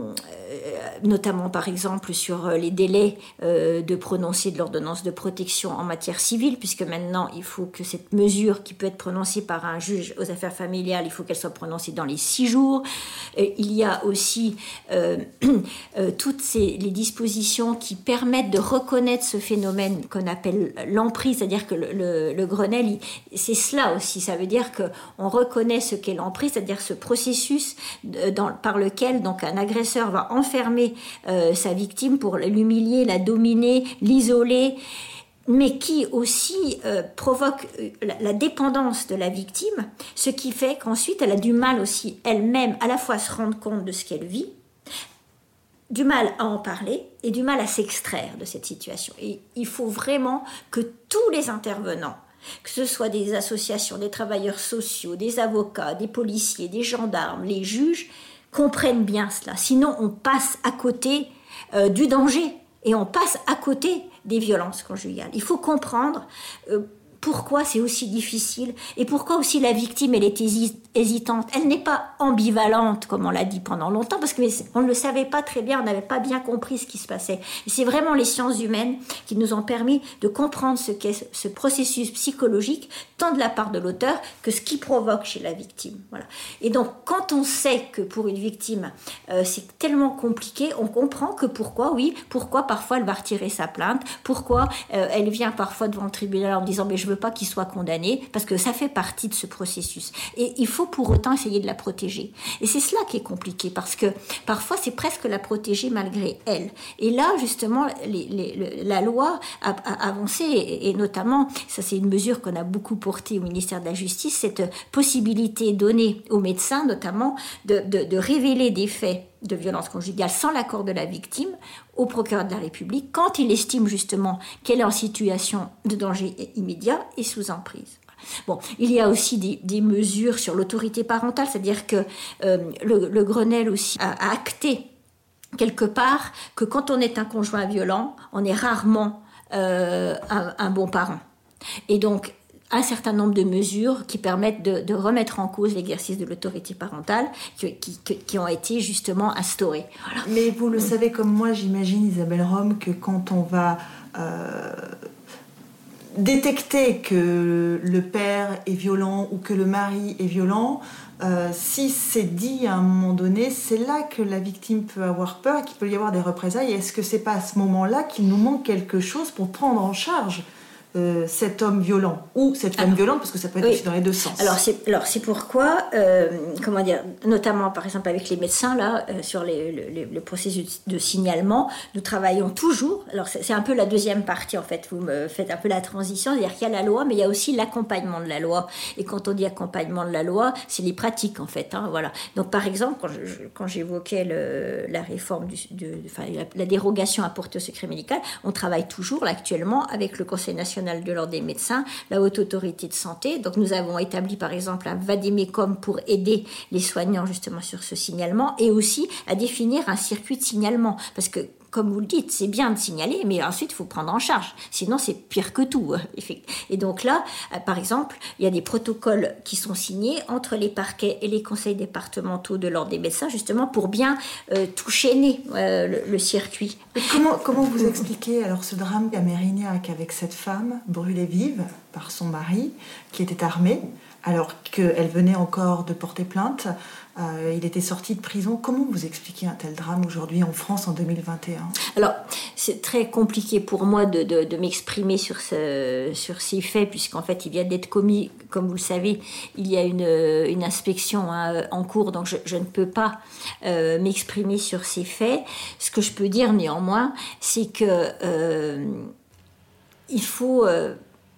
notamment par exemple sur les délais euh, de prononcé de l'ordonnance de protection en matière civile, puisque maintenant il faut que cette mesure qui peut être prononcée par un juge aux affaires familiales, il faut qu'elle soit prononcée dans les six jours. Et il y a aussi euh, euh, toutes ces, les dispositions qui permettent de reconnaître ce phénomène qu'on appelle l'emprise, c'est-à-dire que le, le, le Grenelle, c'est cela aussi, ça veut dire qu'on reconnaît ce qu'est l'emprise, c'est-à-dire ce processus dans, par lequel donc, un agresseur va enfermer euh, sa victime pour l'humilier, la dominer, l'isoler, mais qui aussi euh, provoque la, la dépendance de la victime, ce qui fait qu'ensuite elle a du mal aussi elle-même à la fois à se rendre compte de ce qu'elle vit, du mal à en parler et du mal à s'extraire de cette situation. Et il faut vraiment que tous les intervenants, que ce soit des associations, des travailleurs sociaux, des avocats, des policiers, des gendarmes, les juges, comprennent bien cela. Sinon, on passe à côté euh, du danger et on passe à côté des violences conjugales. Il faut comprendre euh, pourquoi c'est aussi difficile et pourquoi aussi la victime, elle est hésitante. Elle n'est pas ambivalente, comme on l'a dit pendant longtemps, parce qu'on ne le savait pas très bien, on n'avait pas bien compris ce qui se passait. Et c'est vraiment les sciences humaines qui nous ont permis de comprendre ce qu'est ce processus psychologique, tant de la part de l'auteur que ce qui provoque chez la victime. Voilà. Et donc, quand on sait que pour une victime, euh, c'est tellement compliqué, on comprend que pourquoi, oui, pourquoi parfois elle va retirer sa plainte, pourquoi euh, elle vient parfois devant le tribunal en disant « mais je veux pas qu'il soit condamné », parce que ça fait partie de ce processus. Et il faut pour autant essayer de la protéger. Et c'est cela qui est compliqué, parce que parfois c'est presque la protéger malgré elle. Et là, justement, les, les, la loi a, a avancé, et, et notamment, ça c'est une mesure qu'on a beaucoup portée au ministère de la Justice, cette possibilité donnée aux médecins, notamment, de, de, de révéler des faits de violence conjugale sans l'accord de la victime au procureur de la République quand il estime justement qu'elle est en situation de danger immédiat et sous emprise. Bon, il y a aussi des, des mesures sur l'autorité parentale, c'est-à-dire que euh, le, le Grenelle aussi a, a acté quelque part que quand on est un conjoint violent, on est rarement euh, un, un bon parent. Et donc, un certain nombre de mesures qui permettent de, de remettre en cause l'exercice de l'autorité parentale qui, qui, qui ont été justement instaurées. Voilà. Mais vous le savez comme moi, j'imagine, Isabelle Rome, que quand on va euh, détecter que le père est violent ou que le mari est violent, euh, si c'est dit à un moment donné, c'est là que la victime peut avoir peur, qu'il peut y avoir des représailles. Est-ce que c'est pas à ce moment-là qu'il nous manque quelque chose pour prendre en charge Euh, cet homme violent ou cette femme alors, violente, parce que ça peut être oui. aussi dans les deux sens. Alors c'est, alors c'est pourquoi, euh, comment dire, notamment par exemple avec les médecins là, euh, sur les, les, le processus de signalement, nous travaillons toujours. Alors c'est, c'est un peu la deuxième partie en fait. Vous me faites un peu la transition, c'est-à-dire qu'il y a la loi, mais il y a aussi l'accompagnement de la loi. Et quand on dit accompagnement de la loi, c'est les pratiques en fait. Hein, voilà. Donc par exemple, quand, je, quand j'évoquais le, la réforme du, de, enfin la, la dérogation apportée au secret médical, on travaille toujours là, actuellement avec le Conseil national de l'ordre des médecins, la haute autorité de santé. Donc nous avons établi par exemple un vadémécum pour aider les soignants justement sur ce signalement et aussi à définir un circuit de signalement parce que comme vous le dites, c'est bien de signaler, mais ensuite, il faut prendre en charge. Sinon, c'est pire que tout. Et donc là, par exemple, il y a des protocoles qui sont signés entre les parquets et les conseils départementaux de l'ordre des médecins, justement, pour bien euh, tout chaîner, euh, le, le circuit. Et comment, comment vous expliquez alors ce drame à Mérignac avec cette femme brûlée vive par son mari, qui était armé, alors qu'elle venait encore de porter plainte? Euh, il était sorti de prison. Comment vous expliquez un tel drame aujourd'hui en France en deux mille vingt et un? Alors, c'est très compliqué pour moi de, de, de m'exprimer sur, ce, sur ces faits, puisqu'en fait, il vient d'être commis, comme vous le savez, il y a une, une inspection hein, en cours, donc je, je ne peux pas euh, m'exprimer sur ces faits. Ce que je peux dire néanmoins, c'est que euh, il faut... Euh,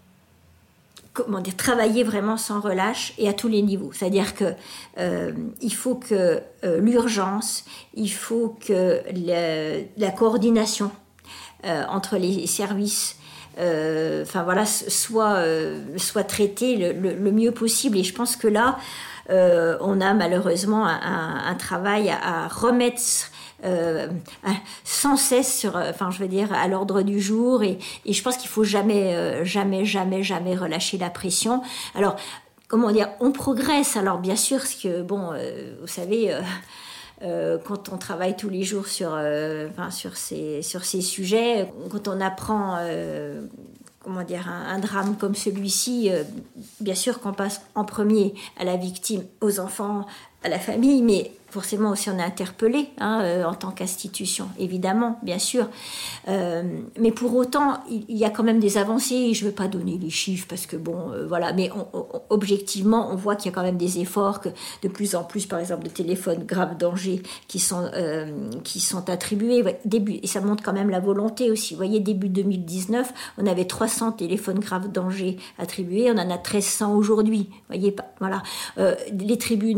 comment dire, travailler vraiment sans relâche et à tous les niveaux. C'est-à-dire que euh, il faut que euh, l'urgence, il faut que le, la coordination euh, entre les services euh, enfin voilà, soit, euh, soit traitée le, le, le mieux possible. Et je pense que là, euh, on a malheureusement un, un, un travail à, à remettre Euh, sans cesse sur, enfin je veux dire à l'ordre du jour et, et je pense qu'il faut jamais, euh, jamais, jamais, jamais relâcher la pression. Alors comment dire, on progresse. Alors bien sûr, parce que bon, euh, vous savez. Euh, Euh, quand on travaille tous les jours sur, euh, enfin, sur, ces, sur ces sujets, quand on apprend euh, comment dire, un, un drame comme celui-ci, euh, bien sûr qu'on passe en premier à la victime, aux enfants, à la famille, mais forcément aussi on est interpellé hein, euh, en tant qu'institution, évidemment, bien sûr. Euh, mais pour autant, il, il y a quand même des avancées. Je ne veux pas donner les chiffres parce que bon, euh, voilà. Mais on, on, objectivement, on voit qu'il y a quand même des efforts, que de plus en plus, par exemple, de téléphones grave danger qui sont euh, qui sont attribués. Début, et ça montre quand même la volonté aussi. Vous voyez, début deux mille dix-neuf, on avait trois cents téléphones grave danger attribués. On en a treize cents aujourd'hui. Vous voyez, voilà. Euh, les tribunaux de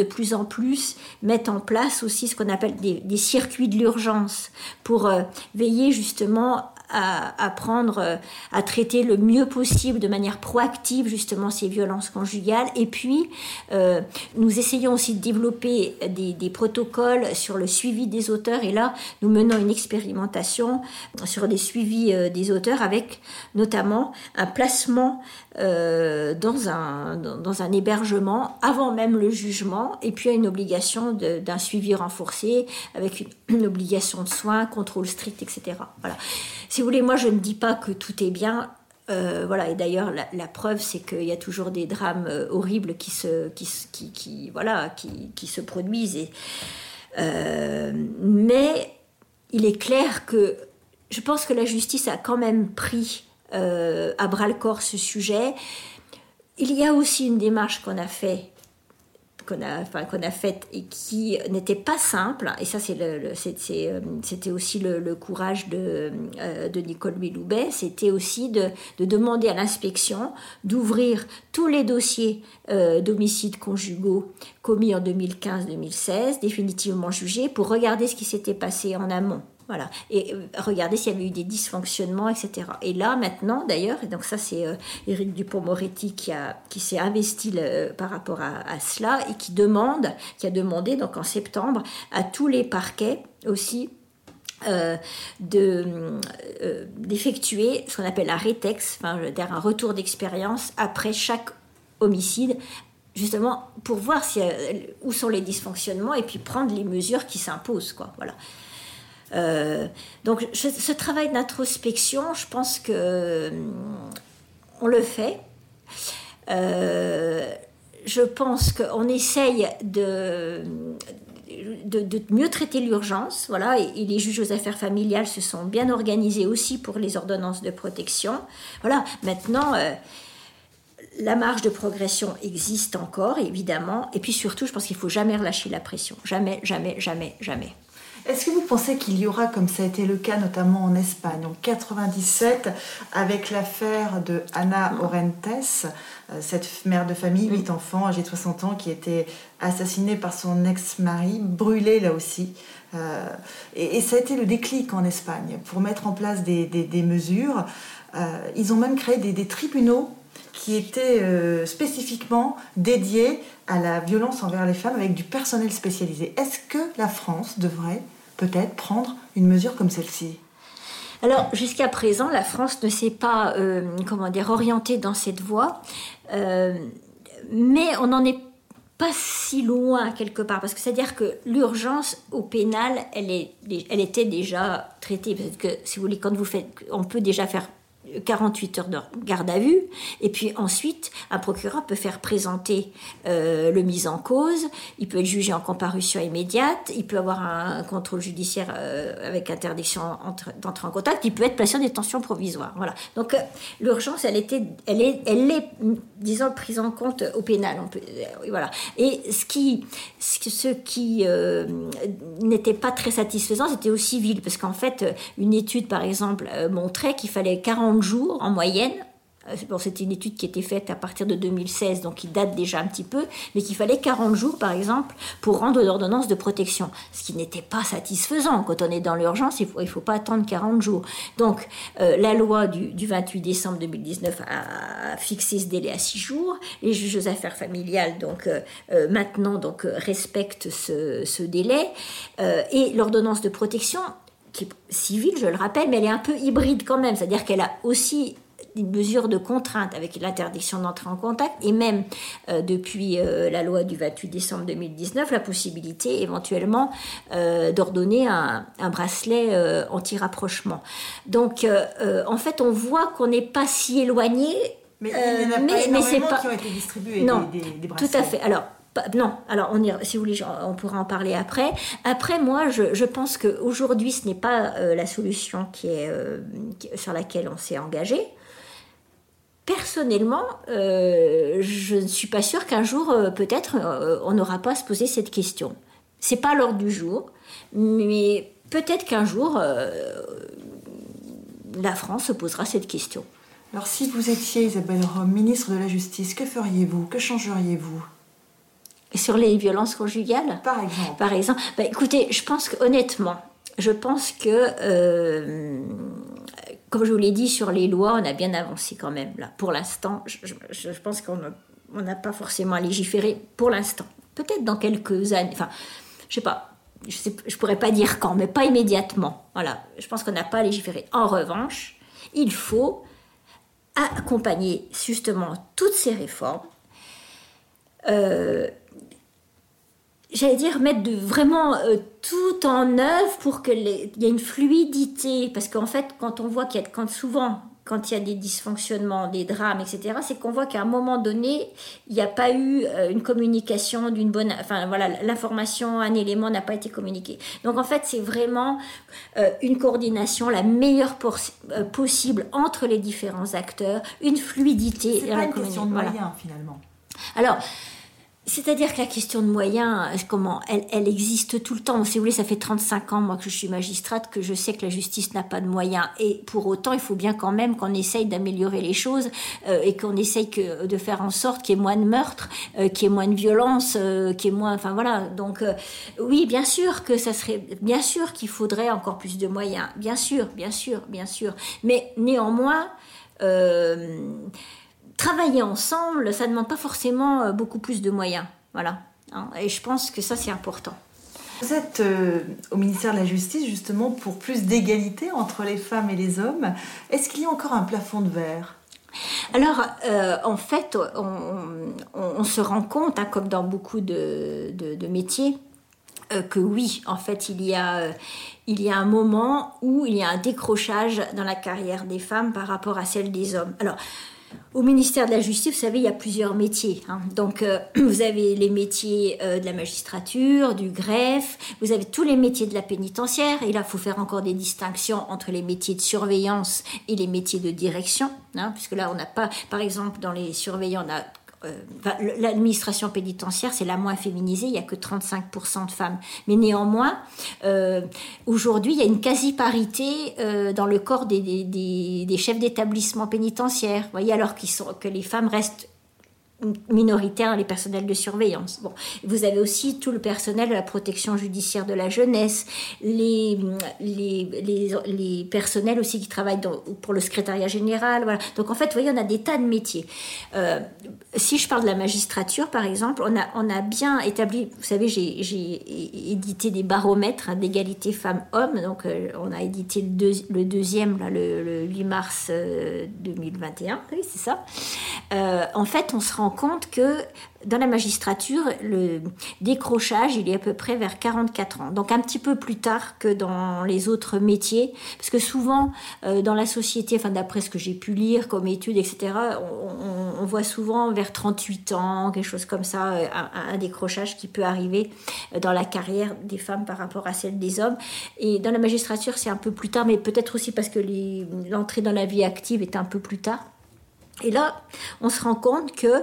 plus en plus mettent en place aussi ce qu'on appelle des, des circuits de l'urgence pour euh, veiller justement à, à prendre, à traiter le mieux possible, de manière proactive, justement, ces violences conjugales. Et puis, euh, nous essayons aussi de développer des, des protocoles sur le suivi des auteurs. Et là, nous menons une expérimentation sur des suivis euh, des auteurs avec notamment un placement euh, dans, un, dans, dans un hébergement avant même le jugement, et puis une obligation de, d'un suivi renforcé avec une, une obligation de soins, contrôle strict, et cetera. Voilà. Si vous voulez, moi je ne dis pas que tout est bien, euh, voilà, et d'ailleurs la, la preuve c'est qu'il y a toujours des drames euh, horribles qui se, qui, qui, qui, voilà, qui, qui se produisent, et, euh, mais il est clair que je pense que la justice a quand même pris euh, à bras-le-corps ce sujet. Il y a aussi une démarche qu'on a fait qu'on a, enfin, qu'on a faite et qui n'était pas simple, et ça c'est le, le, c'est, c'est, c'était aussi le, le courage de, euh, de Nicole Belloubet, c'était aussi de, de demander à l'inspection d'ouvrir tous les dossiers euh, d'homicides conjugaux commis en deux mille quinze deux mille seize, définitivement jugés, pour regarder ce qui s'était passé en amont. Voilà, et regardez s'il y avait eu des dysfonctionnements, et cetera. Et là, maintenant, d'ailleurs, et donc ça, c'est euh, Éric Dupond-Moretti qui, a, qui s'est investi le, par rapport à, à cela et qui demande, qui a demandé, donc en septembre, à tous les parquets aussi euh, de, euh, d'effectuer ce qu'on appelle un rétex, enfin, c'est-à-dire un retour d'expérience après chaque homicide, justement pour voir si, euh, où sont les dysfonctionnements et puis prendre les mesures qui s'imposent, quoi, voilà. Euh, donc je, ce travail d'introspection, je pense que euh, on le fait. Euh, je pense qu'on essaye de, de, de mieux traiter l'urgence, voilà, et, et les juges aux affaires familiales se sont bien organisés aussi pour les ordonnances de protection. Voilà, maintenant. Euh, La marge de progression existe encore, évidemment, et puis surtout, je pense qu'il ne faut jamais relâcher la pression. Jamais, jamais, jamais, jamais. Est-ce que vous pensez qu'il y aura, comme ça a été le cas notamment en Espagne, en quatre-vingt-dix-sept, avec l'affaire de Ana Orentes, cette mère de famille, huit enfants, âgée de soixante ans, qui était assassinée par son ex-mari, brûlée là aussi. Euh, et, et ça a été le déclic en Espagne pour mettre en place des, des, des mesures. Euh, ils ont même créé des, des tribunaux qui étaient euh, spécifiquement dédiés à la violence envers les femmes avec du personnel spécialisé. Est-ce que la France devrait peut-être prendre une mesure comme celle-ci ? Alors, jusqu'à présent, la France ne s'est pas euh, comment dire, orientée dans cette voie, euh, mais on n'en est pas si loin quelque part, parce que c'est-à-dire que l'urgence au pénal, elle, est, elle était déjà traitée, parce que si vous voulez, quand vous faites, on peut déjà faire quarante-huit heures de garde à vue, et puis ensuite un procureur peut faire présenter euh, le mis en cause, il peut être jugé en comparution immédiate, il peut avoir un, un contrôle judiciaire euh, avec interdiction entre, d'entrer en contact, il peut être placé en détention provisoire. Voilà. Donc euh, l'urgence, elle était, elle est, elle est, disons, prise en compte au pénal. On peut, euh, voilà. Et ce qui, ce qui euh, n'était pas très satisfaisant, c'était au civil, parce qu'en fait, une étude, par exemple, euh, montrait qu'il fallait quarante jours en moyenne. Bon, c'était une étude qui était faite à partir de deux mille seize, donc qui date déjà un petit peu, mais qu'il fallait quarante jours, par exemple, pour rendre l'ordonnance de protection, ce qui n'était pas satisfaisant. Quand on est dans l'urgence, il ne faut, il faut pas attendre quarante jours. Donc, euh, la loi du, du vingt-huit décembre deux mille dix-neuf a, a fixé ce délai à six jours. Les juges aux affaires familiales, donc, euh, euh, maintenant, donc, euh, respectent ce, ce délai. Euh, et l'ordonnance de protection, qui est civile, je le rappelle, mais elle est un peu hybride quand même, c'est-à-dire qu'elle a aussi une mesure de contrainte avec l'interdiction d'entrer en contact, et même euh, depuis euh, la loi du vingt-huit décembre deux mille dix-neuf, la possibilité éventuellement euh, d'ordonner un, un bracelet euh, anti-rapprochement. Donc euh, euh, en fait on voit qu'on n'est pas si éloigné, mais il n'y en a euh, pas mais, énormément mais c'est pas... qui ont été distribués, non, des, des, des bracelets. Tout à fait. Alors non, alors on y, si vous voulez, on pourra en parler après. Après, moi, je, je pense qu'aujourd'hui, ce n'est pas euh, la solution qui est, euh, qui, sur laquelle on s'est engagé. Personnellement, euh, je ne suis pas sûre qu'un jour, euh, peut-être, euh, on n'aura pas à se poser cette question. C'est pas l'ordre du jour, mais peut-être qu'un jour, euh, la France se posera cette question. Alors, si vous étiez, Isabelle Rome, ministre de la Justice, que feriez-vous ? Que changeriez-vous ? Sur les violences conjugales, par exemple. Par exemple, bah, écoutez, je pense que honnêtement, je pense que, euh, comme je vous l'ai dit, sur les lois, on a bien avancé quand même. Là, pour l'instant, je, je, je pense qu'on n'a pas forcément à légiférer pour l'instant. Peut-être dans quelques années. Enfin, je sais pas. Je sais, je pourrais pas dire quand, mais pas immédiatement. Voilà. Je pense qu'on n'a pas à légiférer. En revanche, il faut accompagner justement toutes ces réformes. Euh, J'allais dire mettre de, vraiment euh, tout en œuvre pour qu'il y ait une fluidité. Parce qu'en fait, quand on voit qu'il y a, quand souvent, quand il y a des dysfonctionnements, des drames, et cetera, c'est qu'on voit qu'à un moment donné, il n'y a pas eu euh, une communication d'une bonne... Enfin, voilà, l'information, un élément n'a pas été communiqué. Donc, en fait, c'est vraiment euh, une coordination la meilleure pour, euh, possible entre les différents acteurs, une fluidité. C'est pas une question de moyens, voilà. Finalement. Alors... C'est-à-dire que la question de moyens, comment, elle, elle existe tout le temps. Si vous voulez, ça fait trente-cinq ans, moi, que je suis magistrate, que je sais que la justice n'a pas de moyens. Et pour autant, il faut bien quand même qu'on essaye d'améliorer les choses euh, et qu'on essaye que, de faire en sorte qu'il y ait moins de meurtres, euh, qu'il y ait moins de violences, euh, qu'il y ait moins... Enfin, voilà. Donc, euh, oui, bien sûr que ça serait... Bien sûr qu'il faudrait encore plus de moyens. Bien sûr, bien sûr, bien sûr. Mais néanmoins... Euh, Travailler ensemble, ça ne demande pas forcément beaucoup plus de moyens. Voilà. Et je pense que ça, c'est important. Vous êtes euh, au ministère de la Justice, justement, pour plus d'égalité entre les femmes et les hommes. Est-ce qu'il y a encore un plafond de verre ? Alors, euh, en fait, on, on, on se rend compte, hein, comme dans beaucoup de, de, de métiers, euh, que oui, en fait, il y a... Euh, il y a un moment où il y a un décrochage dans la carrière des femmes par rapport à celle des hommes. Alors, au ministère de la Justice, vous savez, il y a plusieurs métiers. Hein. Donc, euh, vous avez les métiers euh, de la magistrature, du greffe, vous avez tous les métiers de la pénitentiaire. Et là, il faut faire encore des distinctions entre les métiers de surveillance et les métiers de direction. Hein, puisque là, on n'a pas, par exemple, dans les surveillants, on a... Euh, l'administration pénitentiaire, c'est la moins féminisée, il n'y a que trente-cinq pour cent de femmes. Mais néanmoins, euh, aujourd'hui, il y a une quasi-parité euh, dans le corps des, des, des, des chefs d'établissement pénitentiaire. Vous voyez, alors qu'ils sont, que les femmes restent minoritaires dans les personnels de surveillance. Bon, vous avez aussi tout le personnel de la protection judiciaire de la jeunesse, les, les, les, les personnels aussi qui travaillent dans, pour le secrétariat général. Voilà. Donc en fait, vous voyez, on a des tas de métiers. Euh, si je parle de la magistrature, par exemple, on a, on a bien établi, vous savez, j'ai, j'ai édité des baromètres hein, d'égalité femmes-hommes, donc euh, on a édité le, deux, le deuxième, là, le, le huit mars euh, deux mille vingt et un, oui, c'est ça. Euh, en fait, on se rend compte que dans la magistrature, le décrochage, il est à peu près vers quarante-quatre ans. Donc un petit peu plus tard que dans les autres métiers. Parce que souvent, euh, dans la société, enfin d'après ce que j'ai pu lire comme études, et cetera, on, on, on voit souvent vers trente-huit ans, quelque chose comme ça, un, un décrochage qui peut arriver dans la carrière des femmes par rapport à celle des hommes. Et dans la magistrature, c'est un peu plus tard, mais peut-être aussi parce que les, l'entrée dans la vie active est un peu plus tard. Et là, on se rend compte que,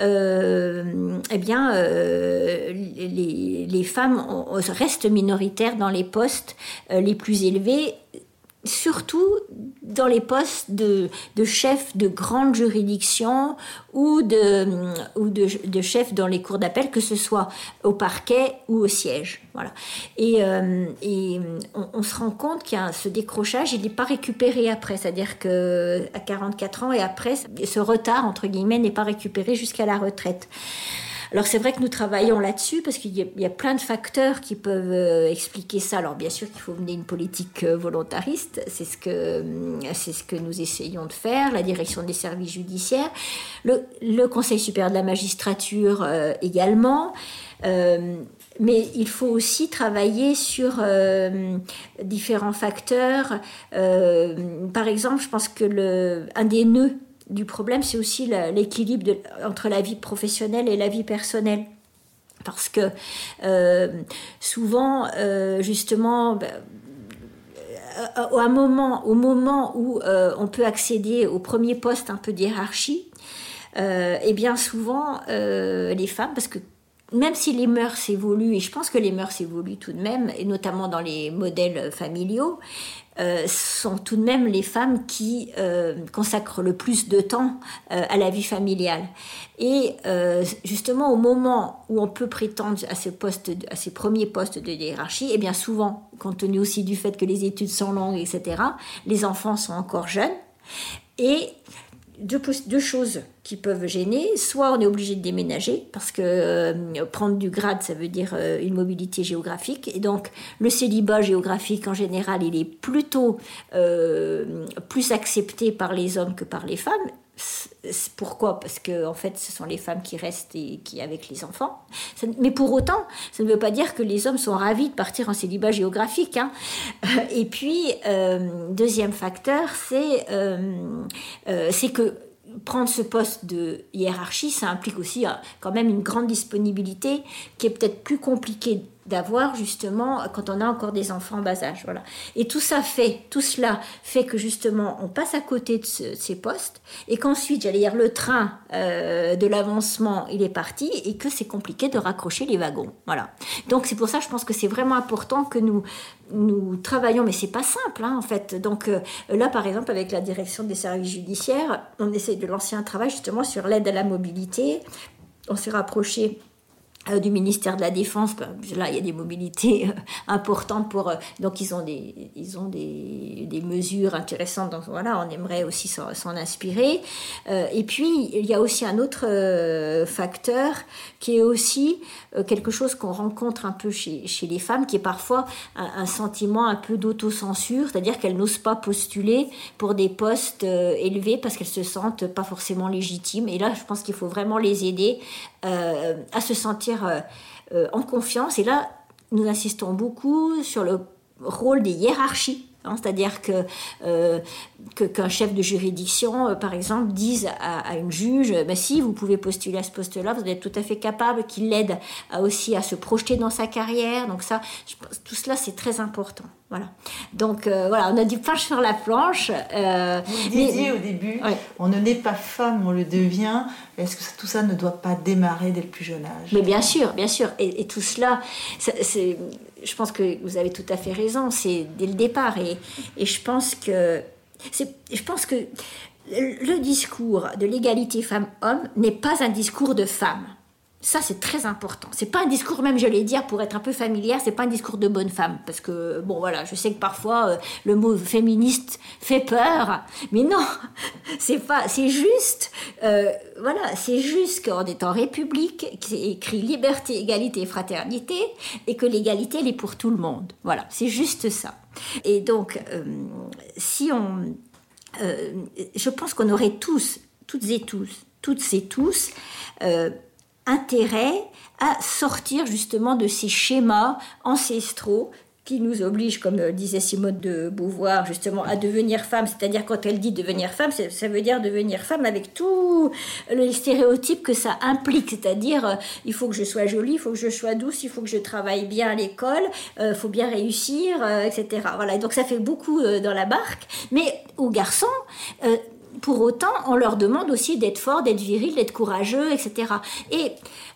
euh, eh bien, euh, les, les femmes restent minoritaires dans les postes euh, les plus élevés, surtout dans les postes de, de chefs de grandes juridictions ou de, ou de, de chefs dans les cours d'appel, que ce soit au parquet ou au siège. Voilà. Et, euh, et on, on se rend compte qu'il y a ce décrochage, il n'est pas récupéré après. C'est-à-dire qu'à quarante-quatre ans et après, ce retard, entre guillemets, n'est pas récupéré jusqu'à la retraite. Alors c'est vrai que nous travaillons là-dessus parce qu'il y a, il y a plein de facteurs qui peuvent euh, expliquer ça. Alors bien sûr qu'il faut mener une politique euh, volontariste, c'est ce, que, c'est ce que nous essayons de faire, la direction des services judiciaires, le, le Conseil supérieur de la magistrature euh, également. Euh, mais il faut aussi travailler sur euh, différents facteurs. Euh, par exemple, je pense que le, un des nœuds du problème, c'est aussi la, l'équilibre de, entre la vie professionnelle et la vie personnelle. Parce que euh, souvent, euh, justement, ben, à un moment, au moment où euh, on peut accéder au premier poste un peu de hiérarchie, euh, et bien souvent, euh, les femmes, parce que même si les mœurs évoluent, et je pense que les mœurs évoluent tout de même, et notamment dans les modèles familiaux, euh, sont tout de même les femmes qui euh, consacrent le plus de temps euh, à la vie familiale. Et euh, justement, au moment où on peut prétendre à ce poste, à ces premiers postes de hiérarchie, et bien souvent, compte tenu aussi du fait que les études sont longues, et cetera, les enfants sont encore jeunes, et Deux, deux choses qui peuvent gêner. Soit on est obligé de déménager, parce que euh, prendre du grade, ça veut dire euh, une mobilité géographique. Et donc, le célibat géographique, en général, il est plutôt euh, plus accepté par les hommes que par les femmes. C'est pourquoi ? Parce que en fait, ce sont les femmes qui restent et qui avec les enfants. Ça, mais pour autant, ça ne veut pas dire que les hommes sont ravis de partir en célibat géographique. Hein. Et puis, euh, deuxième facteur, c'est, euh, euh, c'est que prendre ce poste de hiérarchie, ça implique aussi euh, quand même une grande disponibilité qui est peut-être plus compliquée d'avoir justement quand on a encore des enfants en bas âge. Voilà. Et tout ça fait, tout cela fait que justement on passe à côté de, ce, de ces postes et qu'ensuite, j'allais dire, le train euh, de l'avancement, il est parti et que c'est compliqué de raccrocher les wagons. Voilà. Donc c'est pour ça, je pense que c'est vraiment important que nous nous travaillons, mais c'est pas simple hein, en fait. Donc euh, là, par exemple, avec la direction des services judiciaires, on essaie de lancer un travail justement sur l'aide à la mobilité. On s'est rapproché Euh, du ministère de la Défense. Là, il y a des mobilités euh, importantes pour... Euh, donc, ils ont des, ils ont des, des mesures intéressantes. Donc, voilà, on aimerait aussi s'en, s'en inspirer. Euh, et puis, il y a aussi un autre euh, facteur qui est aussi euh, quelque chose qu'on rencontre un peu chez, chez les femmes, qui est parfois un, un sentiment un peu d'autocensure, c'est-à-dire qu'elles n'osent pas postuler pour des postes euh, élevés parce qu'elles se sentent pas forcément légitimes. Et là, je pense qu'il faut vraiment les aider euh, à se sentir Euh, euh, en confiance. Et là, nous insistons beaucoup sur le rôle des hiérarchies. Hein, c'est-à-dire que, euh, que, qu'un chef de juridiction, euh, par exemple, dise à, à une juge ben, si vous pouvez postuler à ce poste-là, vous êtes tout à fait capable, qu'il l'aide à, aussi à se projeter dans sa carrière. Donc ça, je pense, tout cela, c'est très important. Voilà. Donc euh, voilà, on a du pain sur la planche. Euh, vous disiez mais, au début, ouais. On ne naît pas femme, on le devient. Est-ce que ça, tout ça ne doit pas démarrer dès le plus jeune âge ? Mais bien sûr, bien sûr. Et, et tout cela, c'est, c'est, je pense que vous avez tout à fait raison. C'est dès le départ. Et, et je pense que, c'est, je pense que le discours de l'égalité femmes-hommes n'est pas un discours de femmes. Ça, c'est très important. C'est pas un discours, même je vais dire, pour être un peu familière, c'est pas un discours de bonne femme. Parce que, bon, voilà, je sais que parfois, euh, le mot féministe fait peur. Mais non, c'est pas, c'est juste, euh, voilà, c'est juste qu'on est en République, qui est écrit liberté, égalité et fraternité, et que l'égalité, elle est pour tout le monde. Voilà, c'est juste ça. Et donc, euh, si on, euh, je pense qu'on aurait tous, toutes et tous, toutes et tous, euh, intérêt à sortir justement de ces schémas ancestraux qui nous obligent, comme disait Simone de Beauvoir, justement, à devenir femme. C'est-à-dire, quand elle dit devenir femme, ça veut dire devenir femme avec tous les stéréotypes que ça implique. C'est-à-dire, euh, il faut que je sois jolie, il faut que je sois douce, il faut que je travaille bien à l'école, il euh, faut bien réussir, euh, et cetera. Voilà. Et donc, ça fait beaucoup euh, dans la barque. Mais aux garçons... Euh, Pour autant, on leur demande aussi d'être fort, d'être viril, d'être courageux, et cetera. Et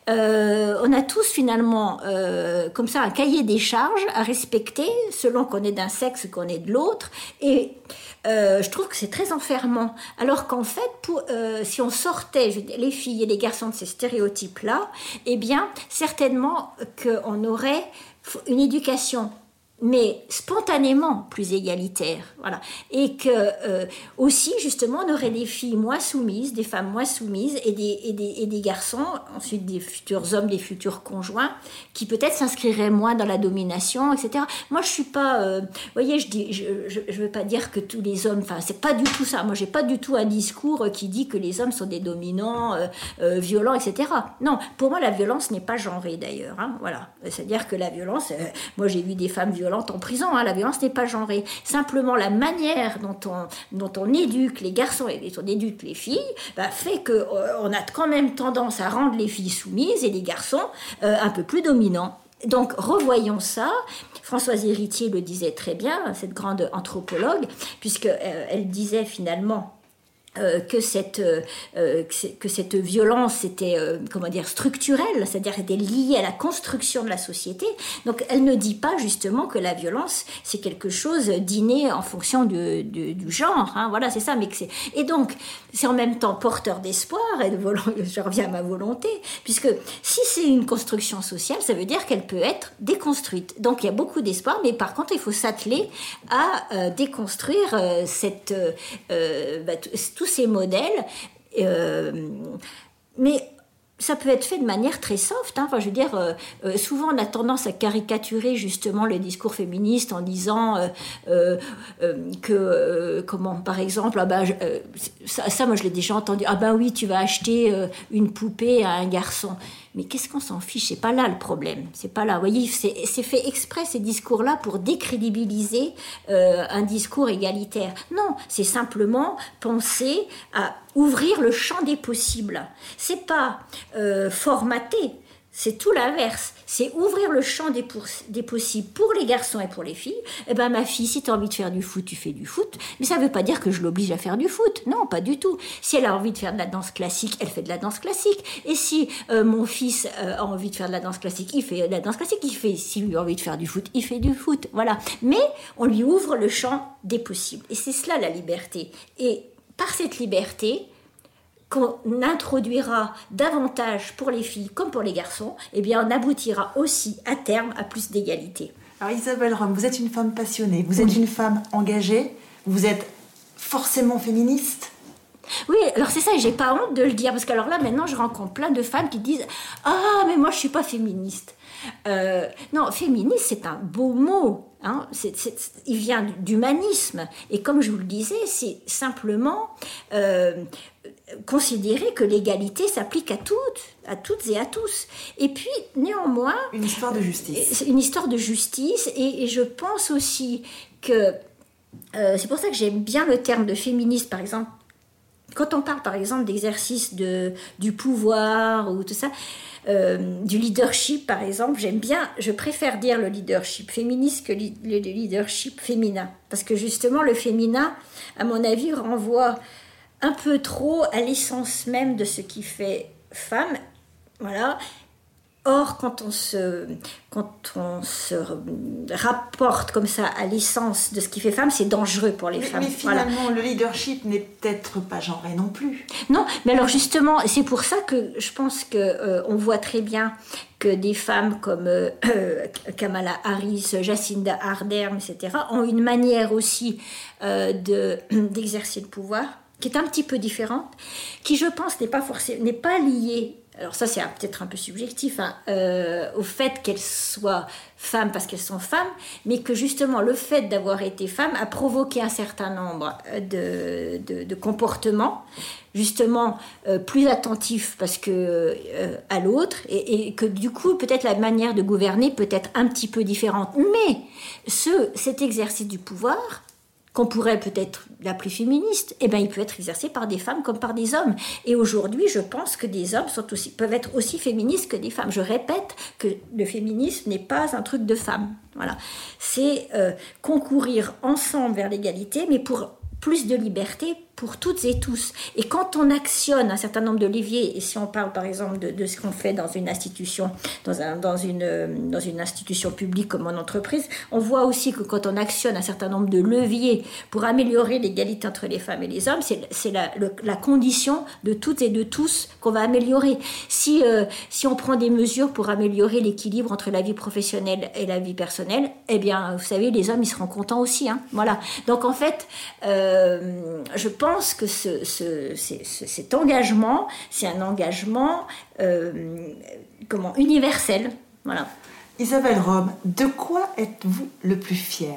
euh, on a tous finalement, euh, comme ça, un cahier des charges à respecter, selon qu'on est d'un sexe, qu'on est de l'autre. Et euh, je trouve que c'est très enfermant. Alors qu'en fait, pour, euh, si on sortait je, les filles et les garçons de ces stéréotypes-là, eh bien, certainement qu'on aurait une éducation, mais spontanément plus égalitaire, voilà. Et que euh, aussi justement on aurait des filles moins soumises, des femmes moins soumises et des, et des, et des garçons, ensuite des futurs hommes, des futurs conjoints, qui peut-être s'inscriraient moins dans la domination, et cetera. Moi je suis pas, euh, vous voyez, je dis, je, je, je veux pas dire que tous les hommes, enfin c'est pas du tout ça. Moi j'ai pas du tout un discours qui dit que les hommes sont des dominants, euh, euh, violents, et cetera. Non, pour moi la violence n'est pas genrée d'ailleurs, hein, voilà. C'est-à-dire que la violence, euh, moi j'ai vu des femmes violentes en prison, hein, la violence n'est pas genrée. Simplement, la manière dont on, dont on éduque les garçons et dont on éduque les filles bah, fait qu'on euh, a quand même tendance à rendre les filles soumises et les garçons euh, un peu plus dominants. Donc, revoyons ça. Françoise Héritier le disait très bien, cette grande anthropologue, puisqu'elle euh, disait finalement Euh, que cette euh, que cette violence était euh, comment dire structurelle, c'est-à-dire était liée à la construction de la société. Donc elle ne dit pas justement que la violence c'est quelque chose d'inné en fonction du, du, du genre, hein, voilà, c'est ça. Mais que c'est et donc c'est en même temps porteur d'espoir et de volo... je reviens à ma volonté, puisque si c'est une construction sociale, ça veut dire qu'elle peut être déconstruite. Donc il y a beaucoup d'espoir, mais par contre il faut s'atteler à euh, déconstruire euh, cette euh, bah, tout ces modèles, euh, mais ça peut être fait de manière très soft. Hein. Enfin, je veux dire, euh, euh, souvent on a tendance à caricaturer justement le discours féministe en disant euh, euh, euh, que, euh, comment, par exemple, ah ben, je, euh, ça, ça, moi je l'ai déjà entendu, ah ben oui, tu vas acheter euh, une poupée à un garçon. Mais qu'est-ce qu'on s'en fiche? C'est pas là le problème. C'est pas là. Vous voyez, c'est, c'est fait exprès ces discours-là pour décrédibiliser euh, un discours égalitaire. Non, c'est simplement penser à ouvrir le champ des possibles. C'est pas euh, formater. C'est tout l'inverse. C'est ouvrir le champ des, pour, des possibles pour les garçons et pour les filles. Eh ben, ma fille, si tu as envie de faire du foot, tu fais du foot. Mais ça ne veut pas dire que je l'oblige à faire du foot. Non, pas du tout. Si elle a envie de faire de la danse classique, elle fait de la danse classique. Et si euh, mon fils euh, a envie de faire de la danse classique, il fait de la danse classique. Il fait, s'il a envie de faire du foot, il fait du foot. Voilà. Mais on lui ouvre le champ des possibles. Et c'est cela la liberté. Et par cette liberté, qu'on introduira davantage pour les filles comme pour les garçons, eh bien on aboutira aussi à terme à plus d'égalité. Alors Isabelle Rome, vous êtes une femme passionnée, vous êtes oui. une femme engagée, vous êtes forcément féministe. Oui, alors c'est ça, et j'ai pas honte de le dire, parce que alors là maintenant je rencontre plein de femmes qui disent « Ah, mais moi je suis pas féministe ». Euh, non, féministe c'est un beau mot. Hein, c'est, c'est, il vient d'humanisme et comme je vous le disais, c'est simplement euh, considérer que l'égalité s'applique à toutes, à toutes et à tous. Et puis néanmoins, une histoire de justice. Une histoire de justice et, et je pense aussi que euh, c'est pour ça que j'aime bien le terme de féministe, par exemple. Quand on parle par exemple d'exercice de, du pouvoir ou tout ça, euh, du leadership par exemple, j'aime bien, je préfère dire le leadership féministe que li, le leadership féminin. Parce que justement le féminin, à mon avis, renvoie un peu trop à l'essence même de ce qui fait femme. Voilà. Or, quand on se, quand on se rapporte comme ça à l'essence de ce qui fait femme, c'est dangereux pour les mais, femmes. Mais finalement, voilà. Le leadership n'est peut-être pas genré non plus. Non, mais alors justement, c'est pour ça que je pense qu'on euh, voit très bien que des femmes comme euh, Kamala Harris, Jacinda Ardern, et cetera, ont une manière aussi euh, de, d'exercer le pouvoir qui est un petit peu différente, qui je pense n'est pas forcément, n'est pas liée. Alors ça c'est peut-être un peu subjectif hein, euh, au fait qu'elles soient femmes parce qu'elles sont femmes, mais que justement le fait d'avoir été femme a provoqué un certain nombre de, de, de comportements justement euh, plus attentifs parce que euh, à l'autre et, et que du coup peut-être la manière de gouverner peut être un petit peu différente. Mais ce, cet exercice du pouvoir qu'on pourrait peut-être l'appeler féministe, eh ben, il peut être exercé par des femmes comme par des hommes. Et aujourd'hui, je pense que des hommes sont aussi, peuvent être aussi féministes que des femmes. Je répète que le féminisme n'est pas un truc de femme. Voilà. C'est euh, concourir ensemble vers l'égalité, mais pour plus de liberté pour toutes et tous. Et quand on actionne un certain nombre de leviers, et si on parle par exemple de, de ce qu'on fait dans une institution, dans, un, dans, une, dans une institution publique comme en entreprise, on voit aussi que quand on actionne un certain nombre de leviers pour améliorer l'égalité entre les femmes et les hommes, c'est, c'est la, le, la condition de toutes et de tous qu'on va améliorer. Si, euh, si on prend des mesures pour améliorer l'équilibre entre la vie professionnelle et la vie personnelle, eh bien, vous savez, les hommes, ils seront contents aussi. Hein, voilà. Donc en fait, euh, je pense Je pense que ce, ce, ce, cet engagement, c'est un engagement euh, comment, universel. Voilà. Isabelle Rome, de quoi êtes-vous le plus fière ?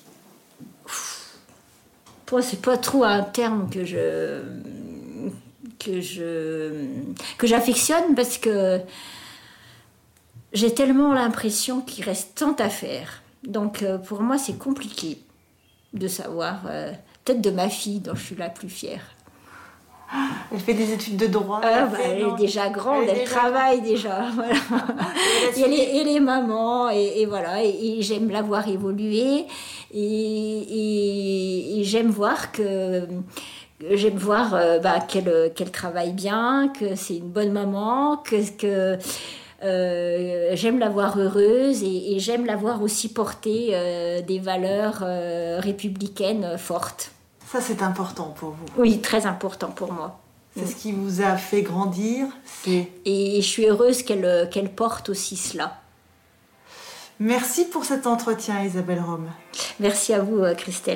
Pour moi, c'est pas trop un terme que je que je que j'affectionne parce que j'ai tellement l'impression qu'il reste tant à faire. Donc pour moi, c'est compliqué de savoir. Euh, Peut-être de ma fille, dont je suis la plus fière. Elle fait des études de droit. Euh, bah, elle est déjà grande, elle, elle déjà... travaille déjà. Voilà. et, elle est, elle est maman, et, et voilà. Et, et j'aime la voir évoluer. Et, et, et j'aime voir que, j'aime voir euh, bah, qu'elle, qu'elle travaille bien, que c'est une bonne maman, que, que euh, j'aime la voir heureuse et, et j'aime la voir aussi porter euh, des valeurs euh, républicaines fortes. Ça, c'est important pour vous. Oui, très important pour moi. C'est ce qui vous a fait grandir. C'est... Et je suis heureuse qu'elle, qu'elle porte aussi cela. Merci pour cet entretien, Isabelle Rome. Merci à vous, Christelle.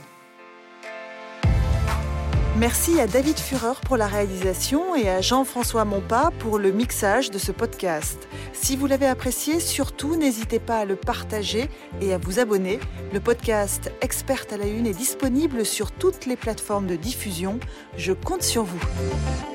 Merci à David Führer pour la réalisation et à Jean-François Monpas pour le mixage de ce podcast. Si vous l'avez apprécié, surtout n'hésitez pas à le partager et à vous abonner. Le podcast Experte à la Une est disponible sur toutes les plateformes de diffusion. Je compte sur vous.